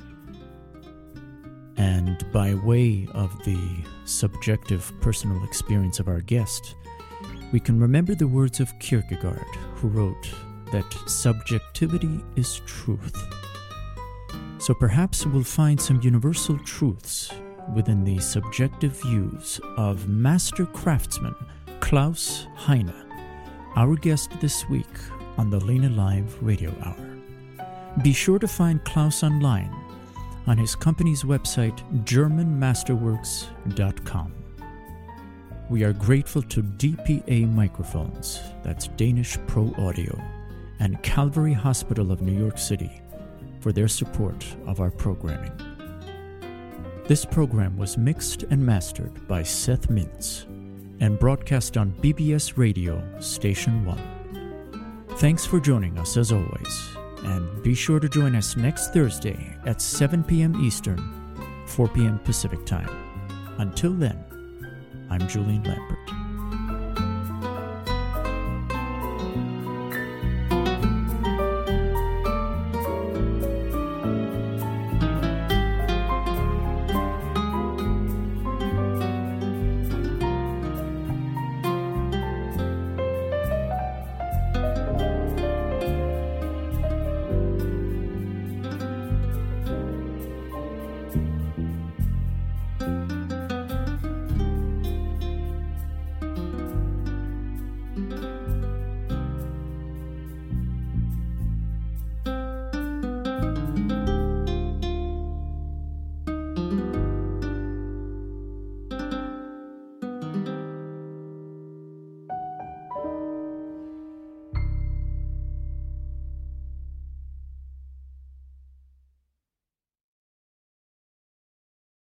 Speaker 1: And by way of the subjective personal experience of our guest, we can remember the words of Kierkegaard, who wrote that subjectivity is truth. So perhaps we'll find some universal truths within the subjective views of master craftsman Klaus Heine, our guest this week on the Lena Live Radio Hour. Be sure to find Klaus online on his company's website, German Masterworks dot com. We are grateful to D P A Microphones, that's Danish Pro Audio, and Calvary Hospital of New York City for their support of our programming. This program was mixed and mastered by Seth Mintz and broadcast on B B S Radio Station one. Thanks for joining us as always, and be sure to join us next Thursday at seven p.m. Eastern, four p.m. Pacific Time. Until then, I'm Julian Lampert.